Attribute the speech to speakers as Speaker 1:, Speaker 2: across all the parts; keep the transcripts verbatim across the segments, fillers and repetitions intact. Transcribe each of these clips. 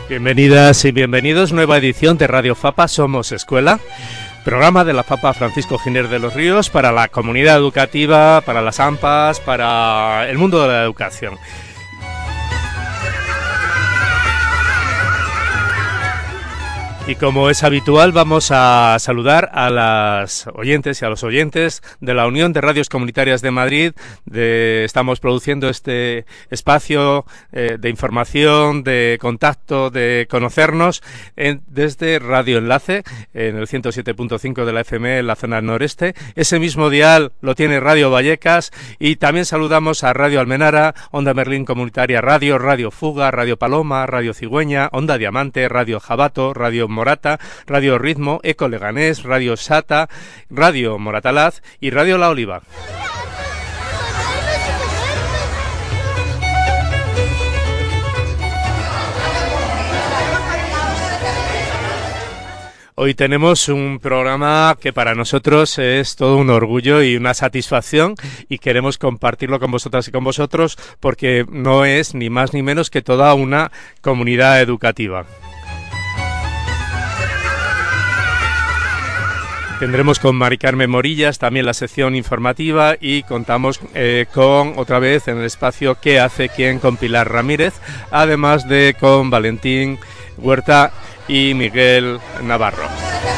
Speaker 1: Bienvenidas y bienvenidos, nueva edición de Radio Fapa Somos Escuela, programa de la Fapa Francisco Giner de los Ríos para la comunidad educativa, para las AMPAs, para el mundo de la educación. Y como es habitual, vamos a saludar a las oyentes y a los oyentes de la Unión de Radios Comunitarias de Madrid. De, estamos produciendo este espacio eh, de información, de contacto, de conocernos en, desde Radio Enlace, en el ciento siete punto cinco de la F M en la zona noreste. Ese mismo dial lo tiene Radio Vallecas, y también saludamos a Radio Almenara, Onda Merlín Comunitaria Radio, Radio Fuga, Radio Paloma, Radio Cigüeña, Onda Diamante, Radio Jabato, Radio Morata, Radio Ritmo, Eco Leganés, Radio Sata, Radio Moratalaz y Radio La Oliva. Hoy tenemos un programa que para nosotros es todo un orgullo y una satisfacción, y queremos compartirlo con vosotras y con vosotros porque no es ni más ni menos que toda una comunidad educativa. Tendremos con Mari Carmen Morillas también la sección informativa, y contamos eh, con, otra vez en el espacio ¿Qué hace quién?, con Pilar Ramírez, además de con Valentín Huerta y Miguel Navarro.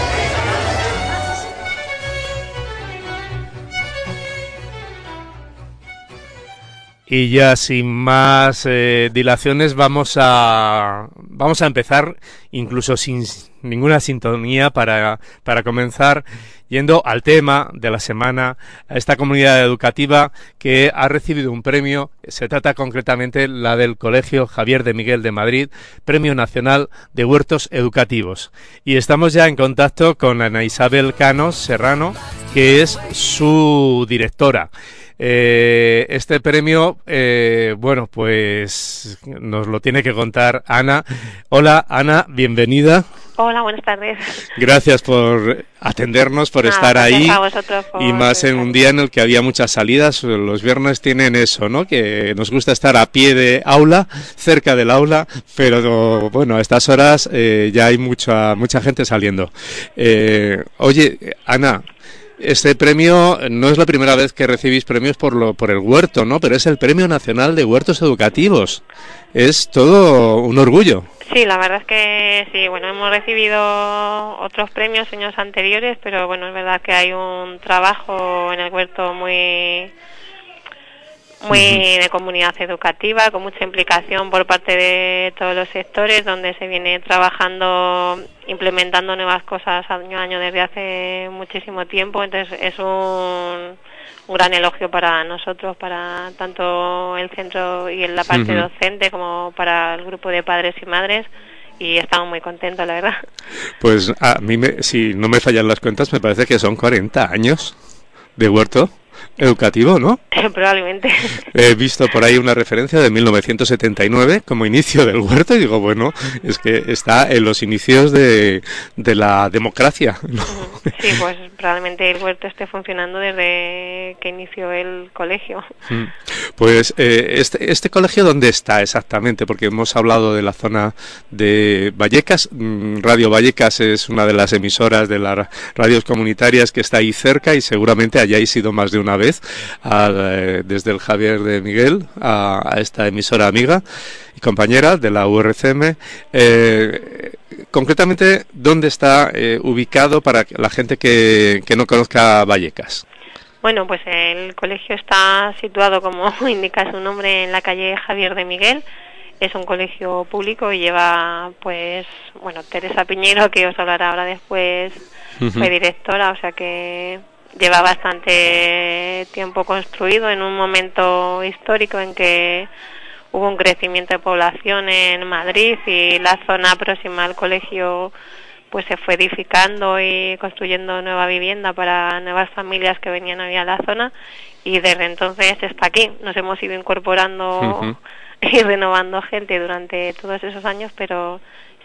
Speaker 1: Y ya sin más eh, dilaciones vamos a vamos a empezar, incluso sin ninguna sintonía, para, para comenzar yendo al tema de la semana, a esta comunidad educativa que ha recibido un premio. Se trata concretamente la del Colegio Javier de Miguel de Madrid, Premio Nacional de Huertos Educativos. Y estamos ya en contacto con Ana Isabel Cano Serrano, que es su directora. Eh, este premio, eh, bueno, pues nos lo tiene que contar Ana. Hola, Ana, bienvenida.
Speaker 2: Hola, buenas tardes.
Speaker 1: Gracias por atendernos, por ah, estar ahí, a vosotros por y más en un día en el que había muchas salidas. Los viernes tienen eso, ¿no? Que nos gusta estar a pie de aula, cerca del aula, pero bueno, a estas horas eh, ya hay mucha mucha gente saliendo. Eh, oye, Ana, este premio no es la primera vez que recibís premios por lo por el huerto, ¿no? Pero es el Premio Nacional de Huertos Educativos. Es todo un orgullo.
Speaker 2: Sí, la verdad es que sí. Bueno, hemos recibido otros premios años anteriores, pero bueno, es verdad que hay un trabajo en el huerto muy muy uh-huh. de comunidad educativa, con mucha implicación por parte de todos los sectores, donde se viene trabajando, implementando nuevas cosas año a año desde hace muchísimo tiempo. Entonces es un, un gran elogio para nosotros, para tanto el centro y en la parte uh-huh. docente, como para el grupo de padres y madres, y estamos muy contentos, la verdad.
Speaker 1: Pues a mí, me, si no me fallan las cuentas, me parece que son cuarenta años de huerto educativo, ¿no?
Speaker 2: Probablemente.
Speaker 1: He visto por ahí una referencia de mil novecientos setenta y nueve como inicio del huerto, y digo, bueno, es que está en los inicios de, de la democracia, ¿no?
Speaker 2: Sí, pues probablemente el huerto esté funcionando desde que inició el colegio.
Speaker 1: Pues eh, este, este colegio, ¿dónde está exactamente? Porque hemos hablado de la zona de Vallecas. Radio Vallecas es una de las emisoras de las radios comunitarias que está ahí cerca, y seguramente hayáis ido más de una vez a, eh, desde el Javier de Miguel a, a esta emisora amiga y compañera de la U R C M. Eh, concretamente, ¿dónde está eh, ubicado para la gente que, que no conozca Vallecas?
Speaker 2: Bueno, pues el colegio está situado, como indica su nombre, en la calle Javier de Miguel. Es un colegio público y lleva, pues, bueno, Teresa Piñero, que os hablará ahora después, uh-huh. fue directora, o sea que lleva bastante tiempo construido, en un momento histórico en que hubo un crecimiento de población en Madrid, y la zona próxima al colegio pues se fue edificando y construyendo nueva vivienda para nuevas familias que venían a la zona, y desde entonces está aquí. Nos hemos ido incorporando uh-huh. y renovando gente durante todos esos años, pero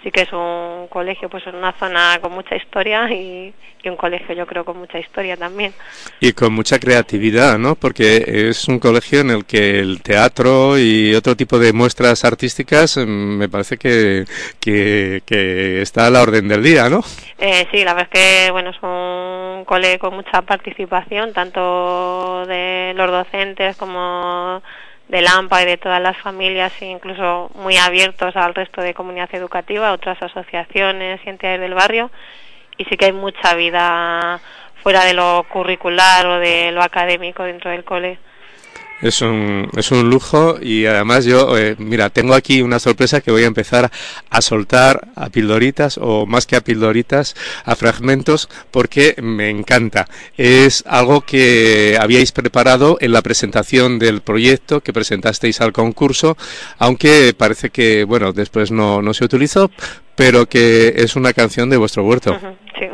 Speaker 2: sí que es un colegio pues en una zona con mucha historia y, y un colegio yo creo con mucha historia también.
Speaker 1: Y con mucha creatividad, ¿no? Porque es un colegio en el que el teatro y otro tipo de muestras artísticas me parece que, que, que está a la orden del día, ¿no?
Speaker 2: Eh, sí, la verdad es que bueno, es un cole con mucha participación, tanto de los docentes como del A M P A y de todas las familias, e incluso muy abiertos al resto de comunidad educativa, otras asociaciones y entidades del barrio, y sí que hay mucha vida fuera de lo curricular o de lo académico dentro del cole.
Speaker 1: Es un, es un lujo y además yo, eh, mira, tengo aquí una sorpresa que voy a empezar a soltar a pildoritas o más que a pildoritas, a fragmentos, porque me encanta. Es algo que habíais preparado en la presentación del proyecto que presentasteis al concurso, aunque parece que, bueno, después no, no se utilizó, pero que es una canción de vuestro huerto.
Speaker 2: Uh-huh, sí.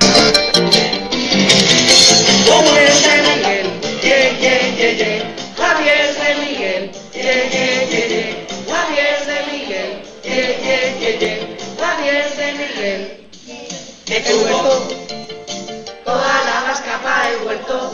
Speaker 3: Javier de Miguel, ye, ye, ye, ye. Javier de Miguel, ye, ye, ye, ye. Javier de Miguel. De tu huerto, toda la vasca para el huerto.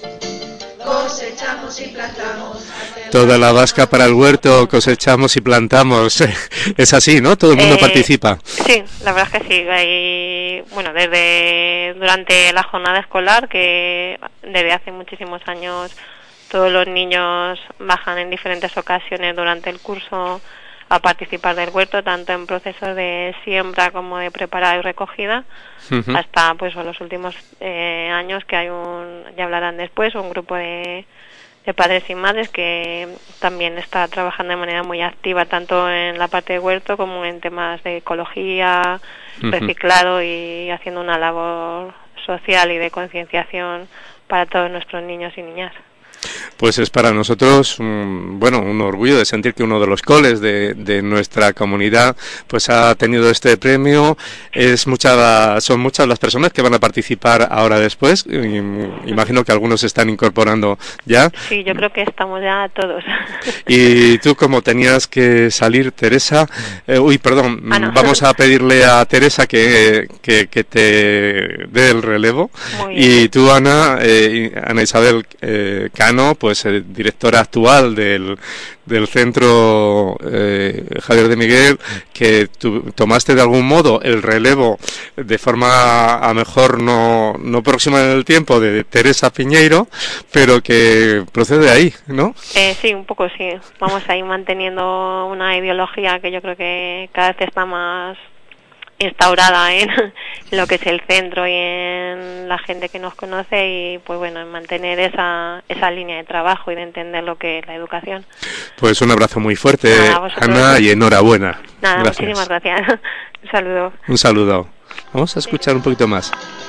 Speaker 3: Cosechamos y plantamos.
Speaker 1: Toda la vasca para el huerto, cosechamos y plantamos. Es así, ¿no? Todo el mundo
Speaker 2: eh,
Speaker 1: participa.
Speaker 2: Sí, la verdad es que sí. Hay, bueno, desde durante la jornada escolar, que desde hace muchísimos años todos los niños bajan en diferentes ocasiones durante el curso a participar del huerto, tanto en procesos de siembra como de preparada y recogida, uh-huh. hasta pues en los últimos eh, años que hay un, ya hablarán después, un grupo de, de padres y madres que también está trabajando de manera muy activa, tanto en la parte de huerto como en temas de ecología, uh-huh. reciclado y haciendo una labor social y de concienciación para todos nuestros niños y niñas.
Speaker 1: Pues es para nosotros, un, bueno, un orgullo de sentir que uno de los coles de, de nuestra comunidad pues ha tenido este premio. Es mucha, son muchas las personas que van a participar ahora después. Y, imagino que algunos se están incorporando ya.
Speaker 2: Sí, yo creo que estamos ya todos.
Speaker 1: Y tú, como tenías que salir, Teresa, eh, uy, perdón, ah, no. vamos a pedirle a Teresa que, que, que te dé el relevo. Y tú, Ana, eh, Ana Isabel eh, Cano, pues eh, directora actual del, del centro eh, Javier de Miguel, que tú tomaste de algún modo el relevo de forma a mejor no, no próxima en el tiempo de Teresa Piñeiro, pero que procede de ahí, ¿no?
Speaker 2: Eh, sí, un poco sí. Vamos a ir manteniendo una ideología que yo creo que cada vez está más instaurada en lo que es el centro y en la gente que nos conoce, y pues bueno, en mantener esa esa línea de trabajo y de entender lo que es la educación.
Speaker 1: Pues un abrazo muy fuerte, Nada, Ana, y enhorabuena.
Speaker 2: Nada, gracias. Muchísimas gracias. Un saludo.
Speaker 1: Un saludo. Vamos a escuchar un poquito más.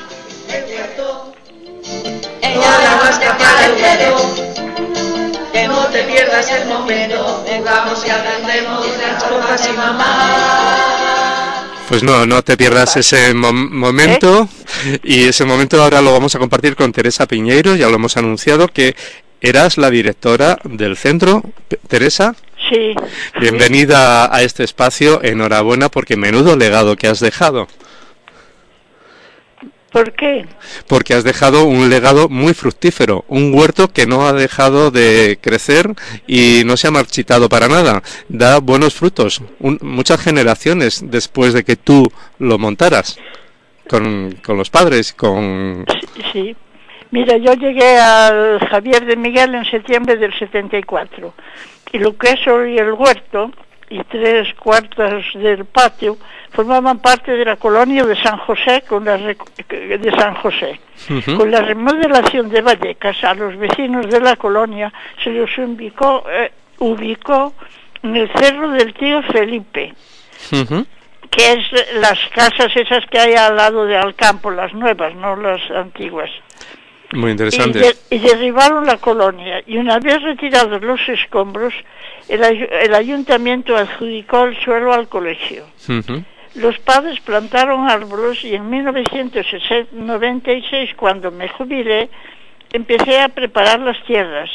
Speaker 3: Ella la vasca para el huerto, que no te pierdas el momento, jugamos y aprendemos de las cosas y mamá.
Speaker 1: Pues no, no te pierdas ese mom- momento ¿Eh? Y ese momento ahora lo vamos a compartir con Teresa Piñeiro, ya lo hemos anunciado, que eras la directora del centro. Teresa.
Speaker 4: Sí.
Speaker 1: Bienvenida a este espacio, enhorabuena porque menudo legado que has dejado.
Speaker 4: ¿Por qué?
Speaker 1: Porque has dejado un legado muy fructífero, un huerto que no ha dejado de crecer y no se ha marchitado para nada. Da buenos frutos, un, muchas generaciones después de que tú lo montaras, con, con los padres, con...
Speaker 4: Sí, sí. Mira, yo llegué al Javier de Miguel en septiembre del setenta y cuatro, y lo que es hoy el huerto y tres cuartas del patio formaban parte de la colonia de San José con la de San José. Uh-huh. Con la remodelación de Vallecas, a los vecinos de la colonia se los ubicó, eh, ubicó en el cerro del tío Felipe, uh-huh. que es las casas esas que hay al lado de Alcampo, las nuevas, no las antiguas.
Speaker 1: Muy interesante.
Speaker 4: Y, de, y derribaron la colonia, y una vez retirados los escombros, el, el ayuntamiento adjudicó el suelo al colegio. Uh-huh. Los padres plantaron árboles, y en mil novecientos noventa y seis, cuando me jubilé, empecé a preparar las tierras.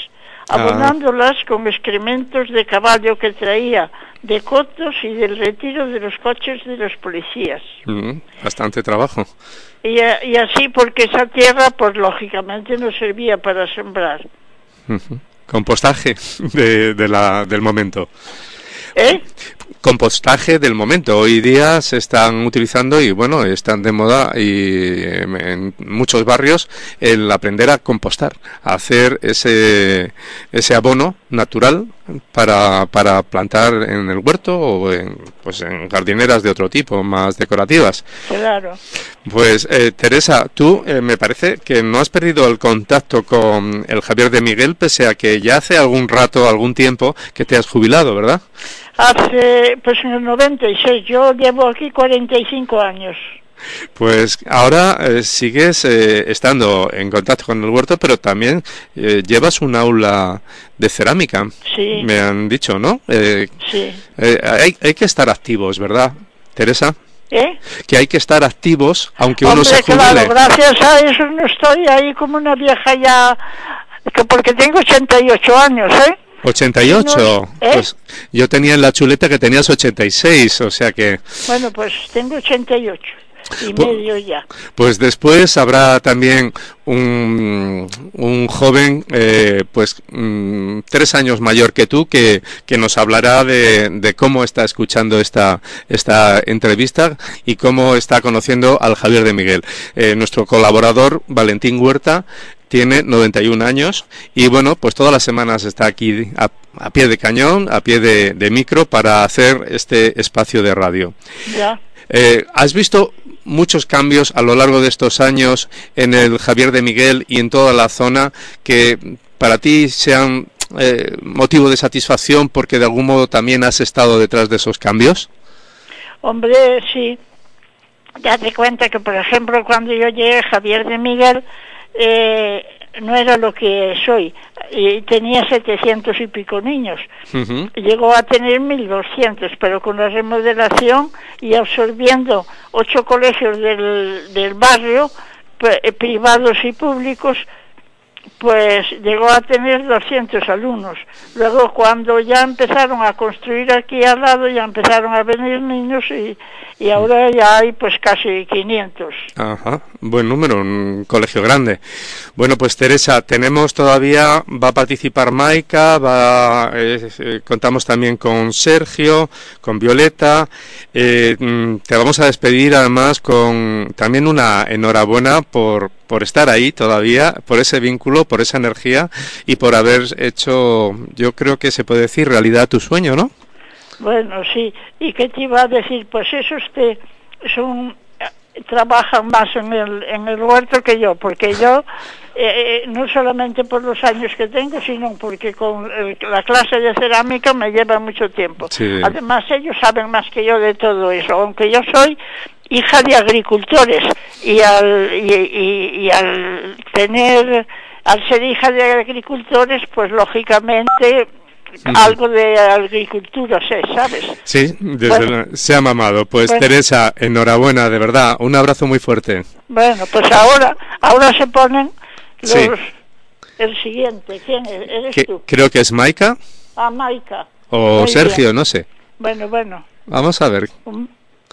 Speaker 4: abonándolas ah. con excrementos de caballo que traía de Cotos y del retiro de los coches de los policías.
Speaker 1: Mm, bastante trabajo.
Speaker 4: Y, y así porque esa tierra, pues lógicamente no servía para sembrar.
Speaker 1: Uh-huh. Compostaje de, de la, del momento.
Speaker 4: ¿Eh?
Speaker 1: Compostaje del momento. Hoy día se están utilizando y bueno, están de moda y en muchos barrios el aprender a compostar, a hacer ese ese abono natural para para plantar en el huerto o en, pues en jardineras de otro tipo, más decorativas.
Speaker 4: Claro.
Speaker 1: Pues eh, Teresa, tú eh, me parece que no has perdido el contacto con el Javier de Miguel, pese a que ya hace algún rato, algún tiempo que te has jubilado, ¿verdad?
Speaker 4: Hace, pues en el noventa y seis, yo llevo aquí cuarenta y cinco años.
Speaker 1: Pues ahora eh, sigues eh, estando en contacto con el huerto, pero también eh, llevas un aula de cerámica.
Speaker 4: Sí.
Speaker 1: Me han dicho, ¿no? Eh,
Speaker 4: sí.
Speaker 1: Eh, hay, hay que estar activos, ¿verdad, Teresa?
Speaker 4: ¿Eh?
Speaker 1: Que hay que estar activos, aunque
Speaker 4: Hombre,
Speaker 1: uno se jubile.
Speaker 4: claro, gracias a eso no estoy ahí como una vieja ya, que porque tengo ochenta y ocho años, ¿eh?
Speaker 1: ochenta y ocho,
Speaker 4: ¿Eh?
Speaker 1: Pues yo tenía en la chuleta que tenías ochenta y seis, o sea que...
Speaker 4: Bueno, pues tengo ochenta y ocho y
Speaker 1: Pu-
Speaker 4: medio ya.
Speaker 1: Pues después habrá también un, un joven, eh, pues mm, tres años mayor que tú, que, que nos hablará de, de cómo está escuchando esta, esta entrevista y cómo está conociendo al Javier de Miguel. Eh, nuestro colaborador, Valentín Huerta, tiene noventa y un años y bueno, pues todas las semanas está aquí a, a pie de cañón, a pie de, de micro para hacer este espacio de radio.
Speaker 4: Ya.
Speaker 1: Eh, ¿Has visto muchos cambios a lo largo de estos años en el Javier de Miguel y en toda la zona que para ti sean eh, motivo de satisfacción porque de algún modo también has estado detrás de esos cambios?
Speaker 4: Hombre, sí. Date cuenta que, por ejemplo, cuando yo llegué a Javier de Miguel, eh, no era lo que soy, y tenía setecientos y pico niños. Uh-huh. Llegó a tener mil doscientos, pero con la remodelación y absorbiendo ocho colegios del, del barrio, p- privados y públicos, pues llegó a tener doscientos alumnos. Luego, cuando ya empezaron a construir aquí al lado, ya empezaron a venir niños y, y ahora ya hay pues casi quinientos.
Speaker 1: Ajá, buen número, un colegio grande. Bueno, pues Teresa, tenemos todavía, va a participar Maika, va, eh, eh, contamos también con Sergio, con Violeta. Eh, te vamos a despedir además con también una enhorabuena por por estar ahí todavía, por ese vínculo, por esa energía y por haber hecho, yo creo que se puede decir, realidad tu sueño, ¿no?
Speaker 4: Bueno, sí. ¿Y qué te iba a decir? Pues esos que son trabajan más en el en el huerto que yo, porque yo eh, no solamente por los años que tengo, sino porque con el, la clase de cerámica me lleva mucho tiempo.
Speaker 1: Sí.
Speaker 4: Además, ellos saben más que yo de todo eso, aunque yo soy hija de agricultores y al y, y, y al tener al ser hija de agricultores, pues lógicamente uh-huh. algo de agricultura sé, ¿sabes?
Speaker 1: Sí, desde
Speaker 4: bueno,
Speaker 1: la, se ha mamado. Pues
Speaker 4: bueno.
Speaker 1: Teresa, enhorabuena, de verdad, un abrazo muy fuerte.
Speaker 4: Bueno, pues ahora ahora se ponen los
Speaker 1: sí.
Speaker 4: el siguiente. ¿Quién es? ¿Eres
Speaker 1: que,
Speaker 4: tú?
Speaker 1: Creo que es Maika.
Speaker 4: Ah, Maika.
Speaker 1: O
Speaker 4: Muy
Speaker 1: Sergio,
Speaker 4: bien.
Speaker 1: No sé.
Speaker 4: Bueno, bueno.
Speaker 1: Vamos a ver.
Speaker 4: Um,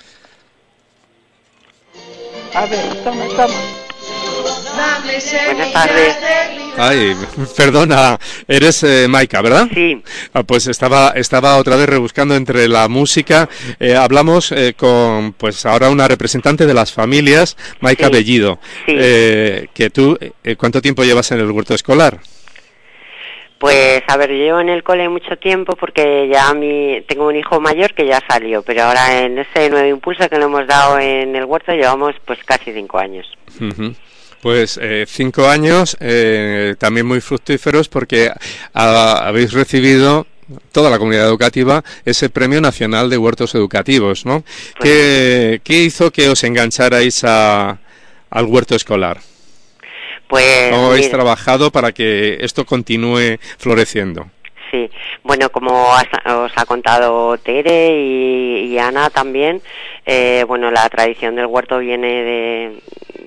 Speaker 4: A ver, toma, toma.
Speaker 5: Buenas tardes.
Speaker 1: Ay, perdona, eres eh, Maika, ¿verdad?
Speaker 5: Sí.
Speaker 1: Ah, pues estaba estaba otra vez rebuscando entre la música. Eh, hablamos eh, con, pues ahora una representante de las familias, Maika
Speaker 5: Sí.
Speaker 1: Bellido.
Speaker 5: Sí.
Speaker 1: Eh, que tú, eh, ¿cuánto tiempo llevas en el huerto escolar?
Speaker 5: Pues, a ver, yo llevo en el cole mucho tiempo porque ya mi, tengo un hijo mayor que ya salió, pero ahora en ese nuevo impulso que le hemos dado en el huerto llevamos pues casi cinco años.
Speaker 1: Uh-huh. Pues eh, cinco años, eh, también muy fructíferos porque a, habéis recibido, toda la comunidad educativa, ese Premio Nacional de Huertos Educativos, ¿no?
Speaker 5: Pues,
Speaker 1: ¿Qué, ¿Qué hizo que os engancharais a, al huerto escolar?
Speaker 5: Pues,
Speaker 1: ¿Cómo habéis
Speaker 5: mira,
Speaker 1: trabajado para que esto continúe floreciendo?
Speaker 5: Sí, bueno, como has, os ha contado Tere y, y Ana también, eh, bueno, la tradición del huerto viene de,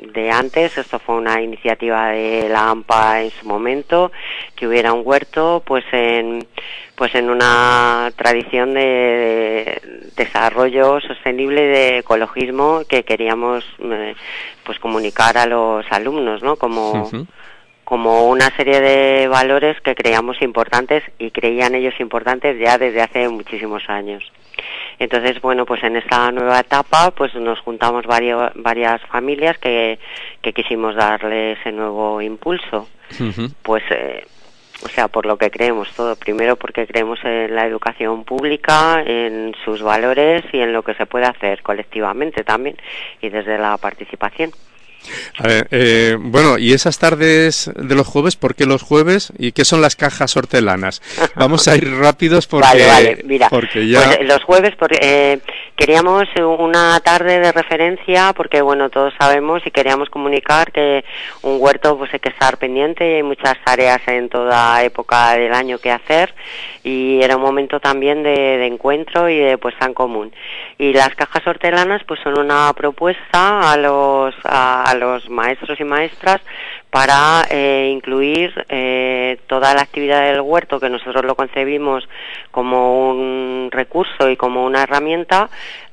Speaker 5: de antes. Esto fue una iniciativa de la AMPA en su momento, que hubiera un huerto, pues en pues en una tradición de desarrollo sostenible, de ecologismo, que queríamos eh, pues comunicar a los alumnos, ¿no? Como uh-huh. como una serie de valores que creíamos importantes y creían ellos importantes ya desde hace muchísimos años. Entonces, bueno, pues en esta nueva etapa pues nos juntamos varios, varias familias que, que quisimos darle ese nuevo impulso. Uh-huh. Pues, eh, o sea, por lo que creemos todo. Primero porque creemos en la educación pública, en sus valores y en lo que se puede hacer colectivamente también y desde la participación.
Speaker 1: A ver, eh, bueno, y esas tardes de los jueves, ¿por qué los jueves? ¿Y qué son las cajas hortelanas? Vamos a ir rápidos porque,
Speaker 5: vale, vale. Mira,
Speaker 1: porque ya...
Speaker 5: Pues los jueves porque, eh, queríamos una tarde de referencia porque, bueno, todos sabemos y queríamos comunicar que un huerto pues hay que estar pendiente y hay muchas tareas en toda época del año que hacer, y era un momento también de, de encuentro y de puesta en común. Y las cajas hortelanas pues son una propuesta a los... A, a los maestros y maestras para eh, incluir eh, toda la actividad del huerto, que nosotros lo concebimos como un recurso y como una herramienta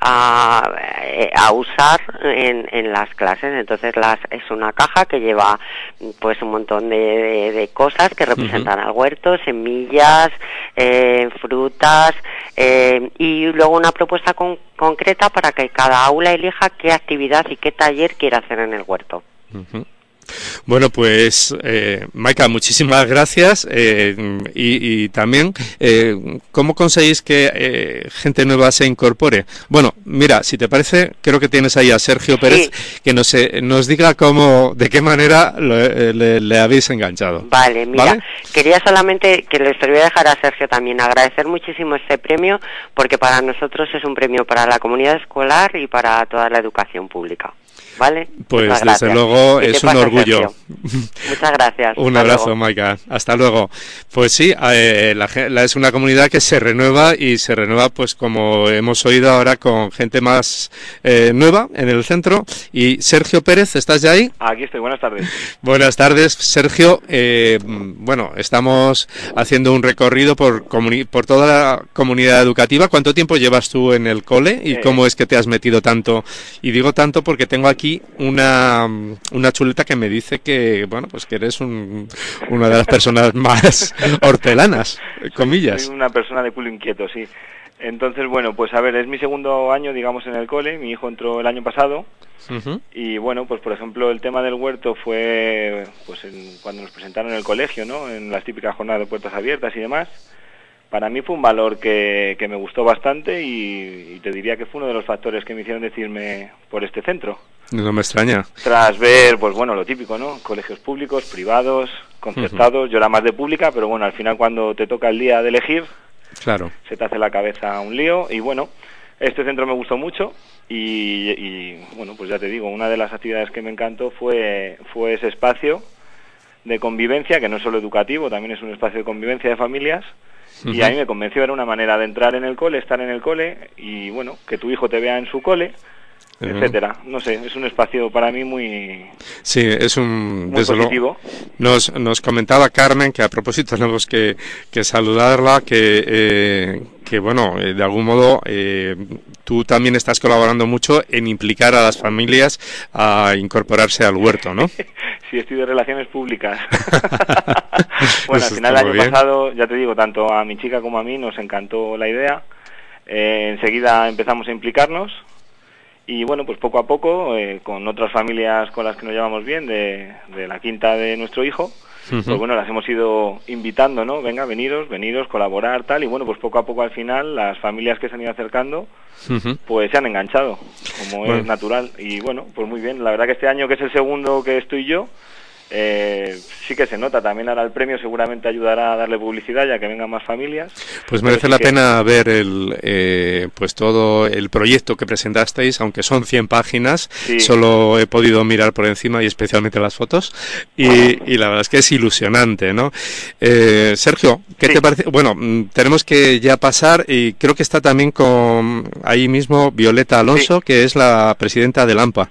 Speaker 5: a, a usar en, en las clases. Entonces las, es una caja que lleva pues un montón de, de, de cosas que representan uh-huh. al huerto, semillas, eh, frutas, eh, y luego una propuesta con, concreta para que cada aula elija qué actividad y qué taller quiere hacer en el huerto.
Speaker 1: Uh-huh. Bueno, pues, eh, Maika, muchísimas gracias, eh, y, y también, eh, ¿cómo conseguís que eh, gente nueva se incorpore? Bueno, mira, si te parece, creo que tienes ahí a Sergio Pérez, sí. que nos, eh, nos diga cómo, de qué manera lo, eh, le, le habéis enganchado.
Speaker 5: Vale, mira, ¿vale? Quería solamente, que les voy a dejar a Sergio también, agradecer muchísimo este premio, porque para nosotros es un premio para la comunidad escolar y para toda la educación pública. ¿Vale?
Speaker 1: Pues desde luego es un orgullo.
Speaker 5: Sergio? Muchas gracias.
Speaker 1: Un abrazo, Maika. Hasta luego. Pues sí, eh, la, la es una comunidad que se renueva y se renueva, pues como hemos oído ahora, con gente más eh, nueva en el centro. Y Sergio Pérez, ¿estás ya ahí?
Speaker 6: Aquí estoy, buenas tardes.
Speaker 1: Buenas tardes, Sergio. Eh, bueno, estamos haciendo un recorrido por, comuni- por toda la comunidad educativa. ¿Cuánto tiempo llevas tú en el cole y eh, cómo es que te has metido tanto? Y digo tanto porque tengo aquí una una chuleta que me dice que, bueno, pues que eres un, una de las personas más hortelanas, comillas.
Speaker 6: Soy una persona de culo inquieto, sí. Entonces, bueno, pues a ver, es mi segundo año, digamos, en el cole. Mi hijo entró el año pasado. Uh-huh. Y bueno, pues por ejemplo, el tema del huerto fue pues en, cuando nos presentaron en el colegio, ¿no? En las típicas jornadas de puertas abiertas y demás. Para mí fue un valor que, que me gustó bastante y, y te diría que fue uno de los factores que me hicieron decirme por este centro.
Speaker 1: No me extraña.
Speaker 6: Tras ver, pues bueno, lo típico, ¿no? Colegios públicos, privados, concertados. Uh-huh. Yo era más de pública, pero bueno, al final cuando te toca el día de elegir,
Speaker 1: claro,
Speaker 6: se te hace la cabeza un lío. Y bueno, este centro me gustó mucho y, y bueno, pues ya te digo, una de las actividades que me encantó fue, fue ese espacio de convivencia, que no es solo educativo, también es un espacio de convivencia de familias. Uh-huh. Y a mí me convenció, era una manera de entrar en el cole, estar en el cole y bueno, que tu hijo te vea en su cole, uh-huh, etcétera. No sé, es un espacio para mí muy...
Speaker 1: Sí, es un...
Speaker 6: muy positivo.
Speaker 1: Nos, nos comentaba Carmen, que a propósito tenemos que, que saludarla, que, eh, que bueno, eh, de algún modo eh, tú también estás colaborando mucho en implicar a las familias a incorporarse al huerto, ¿no?
Speaker 6: Sí, estoy de relaciones públicas. Bueno, al final del año bien. pasado, ya te digo, tanto a mi chica como a mí nos encantó la idea. Eh, enseguida empezamos a implicarnos y bueno, pues poco a poco, eh, con otras familias con las que nos llevamos bien, de, de la quinta de nuestro hijo, uh-huh, pues bueno, las hemos ido invitando, ¿no? Venga, veniros, veniros, colaborar, tal, y bueno, pues poco a poco al final las familias que se han ido acercando, uh-huh, pues se han enganchado, como bueno. es natural. Y bueno, pues muy bien, la verdad que este año, que es el segundo que estoy yo, Eh, sí que se nota. También ahora el premio seguramente ayudará a darle publicidad, ya que vengan más familias.
Speaker 1: Pues merece sí la que... pena ver el eh, pues todo el proyecto que presentasteis, aunque son cien páginas, sí. Solo he podido mirar por encima y especialmente las fotos y, y la verdad es que es ilusionante, ¿no? Eh, Sergio, ¿qué sí. te parece? Bueno, tenemos que ya pasar y creo que está también con ahí mismo Violeta Alonso, sí. que es la presidenta del AMPA.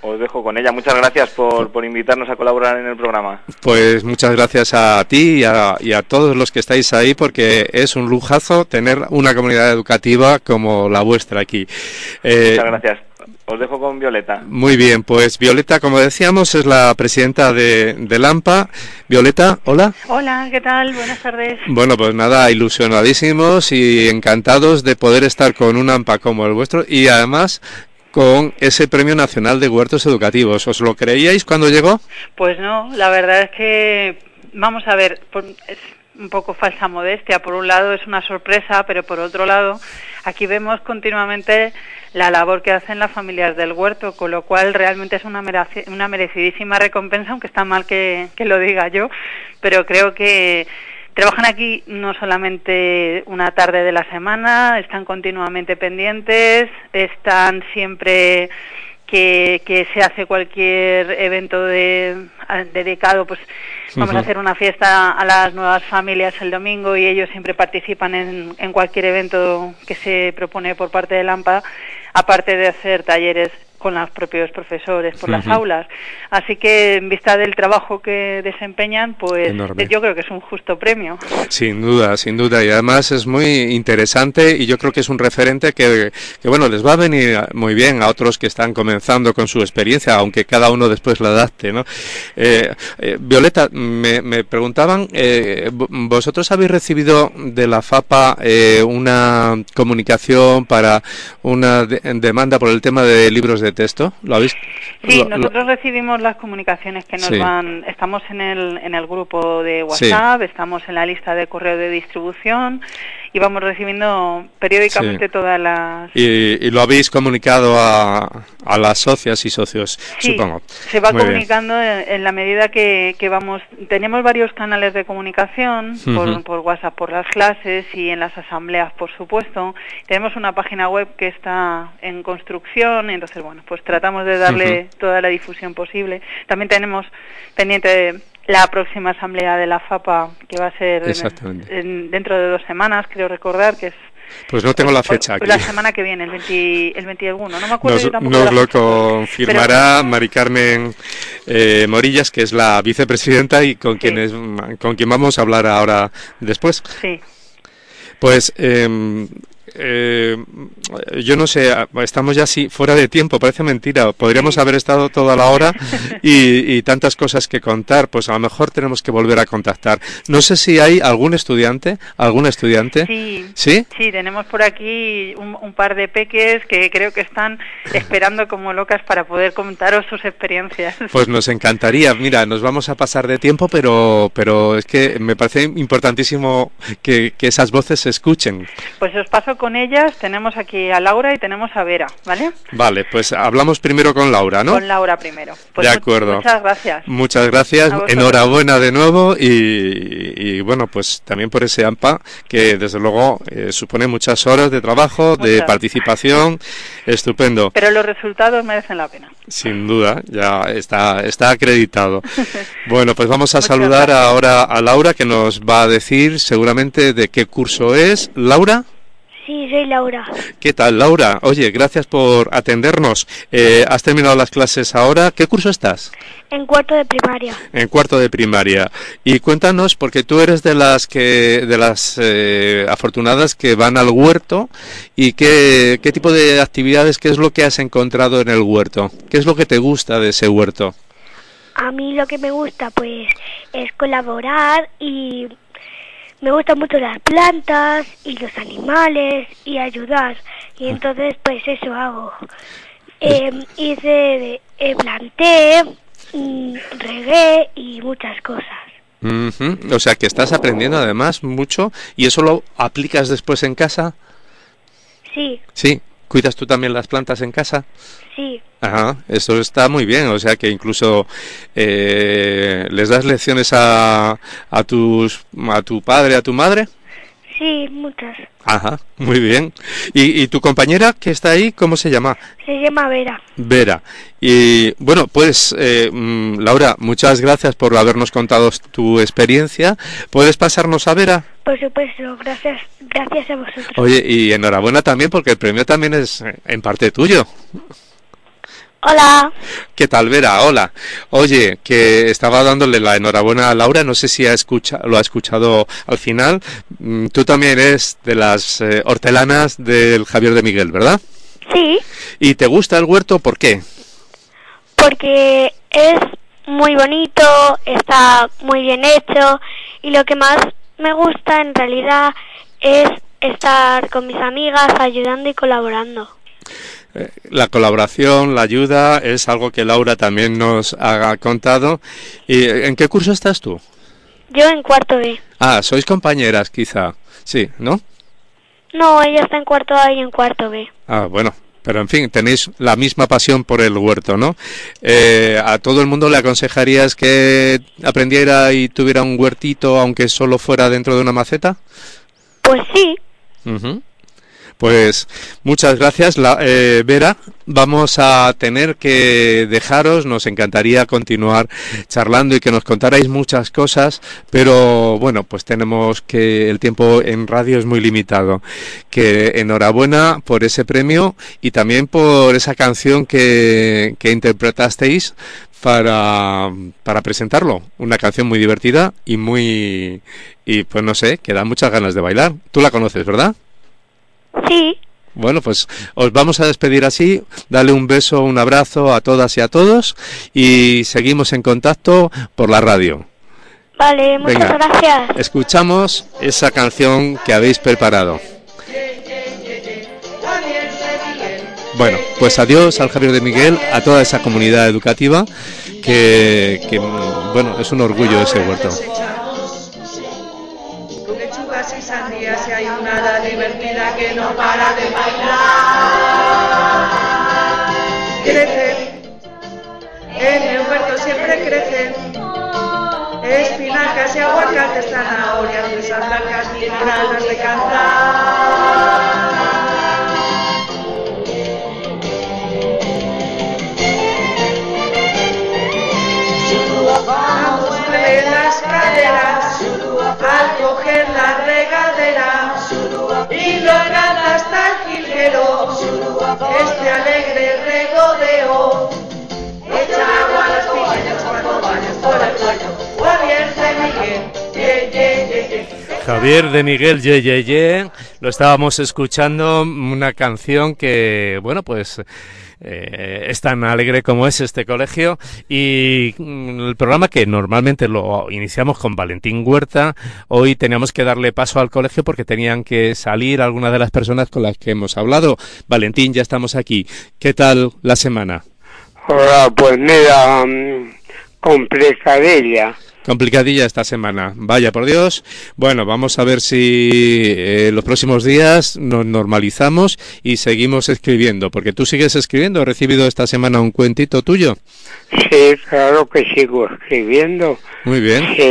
Speaker 6: os dejo con ella. Muchas gracias por, por invitarnos a colaborar en el programa.
Speaker 1: Pues muchas gracias a ti y a, y a todos los que estáis ahí, porque es un lujazo tener una comunidad educativa como la vuestra aquí.
Speaker 6: Eh, muchas gracias. Os dejo con Violeta.
Speaker 1: Muy bien, pues Violeta, como decíamos, es la presidenta de, de LAMPA. Violeta, hola.
Speaker 7: Hola, ¿qué tal? Buenas tardes.
Speaker 1: Bueno, pues nada, ilusionadísimos y encantados de poder estar con un AMPA como el vuestro y además con ese Premio Nacional de Huertos Educativos. ¿Os lo creíais cuando llegó?
Speaker 7: Pues no, la verdad es que, vamos a ver, por, es un poco falsa modestia. Por un lado es una sorpresa, pero por otro lado aquí vemos continuamente la labor que hacen las familias del huerto, con lo cual realmente es una, mereci- una merecidísima recompensa, aunque está mal que, que lo diga yo, pero creo que trabajan aquí no solamente una tarde de la semana, están continuamente pendientes, están siempre que, que se hace cualquier evento de, dedicado, pues vamos uh-huh. a hacer una fiesta a las nuevas familias el domingo y ellos siempre participan en, en cualquier evento que se propone por parte de LAMPA, aparte de hacer talleres con los propios profesores por uh-huh. las aulas. Así que en vista del trabajo que desempeñan, pues enorme. Yo creo que es un justo premio.
Speaker 1: Sin duda, sin duda. Y además es muy interesante y yo creo que es un referente que, que bueno, les va a venir muy bien a otros que están comenzando con su experiencia, aunque cada uno después la adapte, ¿no? Eh, eh, Violeta, me, me preguntaban, eh, ¿vosotros habéis recibido de la FAPA eh, una comunicación para una de- demanda por el tema de libros de texto? ¿Lo habéis?
Speaker 7: Sí,
Speaker 1: lo,
Speaker 7: nosotros
Speaker 1: lo...
Speaker 7: recibimos las comunicaciones que nos
Speaker 1: sí.
Speaker 7: van, estamos en el en el grupo de WhatsApp, sí. estamos en la lista de correo de distribución y vamos recibiendo periódicamente sí. todas las...
Speaker 1: Y, y lo habéis comunicado a, a las socias y socios,
Speaker 7: sí,
Speaker 1: supongo.
Speaker 7: Se va
Speaker 1: Muy
Speaker 7: comunicando en, en la medida que, que vamos... Tenemos varios canales de comunicación uh-huh. por, por WhatsApp, por las clases y en las asambleas, por supuesto. Tenemos una página web que está en construcción, entonces, bueno, pues tratamos de darle uh-huh. toda la difusión posible. También tenemos pendiente de la próxima asamblea de la FAPA, que va a ser en, en, dentro de dos semanas, creo recordar, que es...
Speaker 1: Pues no tengo la fecha aquí.
Speaker 7: La semana que viene, el veinte, el veintiuno, no me acuerdo
Speaker 1: nos,
Speaker 7: yo tampoco.
Speaker 1: Nos lo confirmará pero... Mari Carmen eh, Morillas, que es la vicepresidenta y con, sí. quien es, con quien vamos a hablar ahora después.
Speaker 7: Sí.
Speaker 1: Pues... Eh, Eh, yo no sé, estamos ya así fuera de tiempo, parece mentira, podríamos haber estado toda la hora y, y tantas cosas que contar, pues a lo mejor tenemos que volver a contactar. No sé si hay algún estudiante, algún estudiante.
Speaker 7: Sí,
Speaker 1: sí,
Speaker 7: sí, tenemos por aquí un, un par de peques que creo que están esperando como locas para poder contaros sus experiencias.
Speaker 1: Pues nos encantaría, mira, nos vamos a pasar de tiempo, pero pero es que me parece importantísimo que, que esas voces se escuchen.
Speaker 7: Pues os paso con ellas, tenemos aquí a Laura y tenemos a Vera, ¿vale?
Speaker 1: Vale, pues hablamos primero con Laura, ¿no?
Speaker 7: Con Laura primero. Pues
Speaker 1: de acuerdo.
Speaker 7: Muchas gracias.
Speaker 1: Muchas gracias, enhorabuena de nuevo y, y bueno, pues también por ese AMPA que desde luego eh, supone muchas horas de trabajo, muchas. de participación, estupendo.
Speaker 7: Pero los resultados merecen la pena.
Speaker 1: Sin duda, ya está, está acreditado. Bueno, pues vamos a saludar gracias. ahora a Laura, que nos va a decir seguramente de qué curso es. ¿Laura?
Speaker 8: Sí, soy Laura.
Speaker 1: ¿Qué tal, Laura? Oye, gracias por atendernos. Eh, ¿Has terminado las clases ahora? ¿Qué curso estás?
Speaker 8: En cuarto de primaria.
Speaker 1: En cuarto de primaria. Y cuéntanos, porque tú eres de las que de las eh, afortunadas que van al huerto, y qué, qué tipo de actividades, qué es lo que has encontrado en el huerto, qué es lo que te gusta de ese huerto.
Speaker 8: A mí lo que me gusta, pues, es colaborar y me gustan mucho las plantas y los animales y ayudar. Y entonces, pues, eso hago. Eh, hice, eh, planté, regué y muchas cosas.
Speaker 1: Uh-huh. O sea que estás aprendiendo además mucho, y eso lo aplicas después en casa.
Speaker 8: Sí.
Speaker 1: Sí. ¿Cuidas tú también las plantas en casa?
Speaker 8: Sí.
Speaker 1: Ajá, eso está muy bien, o sea que incluso eh, les das lecciones a a tus a tu padre, a tu madre.
Speaker 8: Sí, muchas.
Speaker 1: Ajá, muy bien. ¿Y, y tu compañera que está ahí, cómo se llama?
Speaker 8: Se llama Vera.
Speaker 1: Vera. Y bueno, pues eh, Laura, muchas gracias por habernos contado tu experiencia. ¿Puedes pasarnos a Vera?
Speaker 8: Por supuesto, gracias, gracias a vosotros.
Speaker 1: Oye, y enhorabuena también porque el premio también es en parte tuyo.
Speaker 8: Hola.
Speaker 1: ¿Qué tal, Vera? Hola. Oye, que estaba dándole la enhorabuena a Laura, no sé si ha escucha, lo ha escuchado al final. Tú también eres de las eh, hortelanas del Javier de Miguel, ¿verdad?
Speaker 8: Sí.
Speaker 1: ¿Y te gusta el huerto? ¿Por qué?
Speaker 8: Porque es muy bonito, está muy bien hecho y lo que más me gusta en realidad es estar con mis amigas ayudando y colaborando.
Speaker 1: La colaboración, la ayuda, es algo que Laura también nos ha contado. ¿Y en qué curso estás tú?
Speaker 8: Yo en cuarto B.
Speaker 1: Ah, sois compañeras quizá, sí, ¿no?
Speaker 8: No, ella está en cuarto A y en cuarto B.
Speaker 1: Ah, bueno, pero en fin, tenéis la misma pasión por el huerto, ¿no? Eh, ¿A todo el mundo le aconsejarías que aprendiera y tuviera un huertito, aunque solo fuera dentro de una maceta?
Speaker 8: Pues sí.
Speaker 1: Uh-huh. Pues muchas gracias, la, eh, Vera. Vamos a tener que dejaros, nos encantaría continuar charlando y que nos contarais muchas cosas, pero bueno, pues tenemos que, el tiempo en radio es muy limitado. Que enhorabuena por ese premio y también por esa canción que, que interpretasteis para, para presentarlo. Una canción muy divertida y muy, y pues no sé, que da muchas ganas de bailar. Tú la conoces, ¿verdad?
Speaker 8: Sí.
Speaker 1: Bueno, pues os vamos a despedir así, dale un beso, un abrazo a todas y a todos y seguimos en contacto por la radio.
Speaker 8: Vale, muchas
Speaker 1: Venga,
Speaker 8: gracias.
Speaker 1: Escuchamos esa canción que habéis preparado. Bueno, pues adiós al Javier de Miguel, a toda esa comunidad educativa que, que bueno, es un orgullo ese huerto.
Speaker 3: Y sandías y hay una hada divertida que no para de bailar. Crecen, en el huerto siempre crecen espinacas y aguacates, zanahorias, fresas blancas y ganas de cantar. Vamos, mueve las caderas al coger la regadera y lo canta hasta el jilguero, este alegre regodeo. Echa agua a las piñas cuando vayas por el huerto. Javier de Miguel, ye, ye, ye, ye.
Speaker 1: Javier de Miguel, ye, ye, ye. Lo estábamos escuchando, una canción que, bueno, pues eh, es tan alegre como es este colegio, y mm, el programa que normalmente lo iniciamos con Valentín Huerta, hoy teníamos que darle paso al colegio porque tenían que salir algunas de las personas con las que hemos hablado. Valentín, ya estamos aquí. ¿Qué tal la semana?
Speaker 9: Hola, pues mira, um, complicadilla.
Speaker 1: Complicadilla esta semana, vaya por Dios. Bueno, vamos a ver si eh, los próximos días nos normalizamos y seguimos escribiendo, porque tú sigues escribiendo. ¿Has recibido esta semana un cuentito tuyo?
Speaker 9: Sí, claro que sigo escribiendo.
Speaker 1: Muy bien.
Speaker 9: Sí,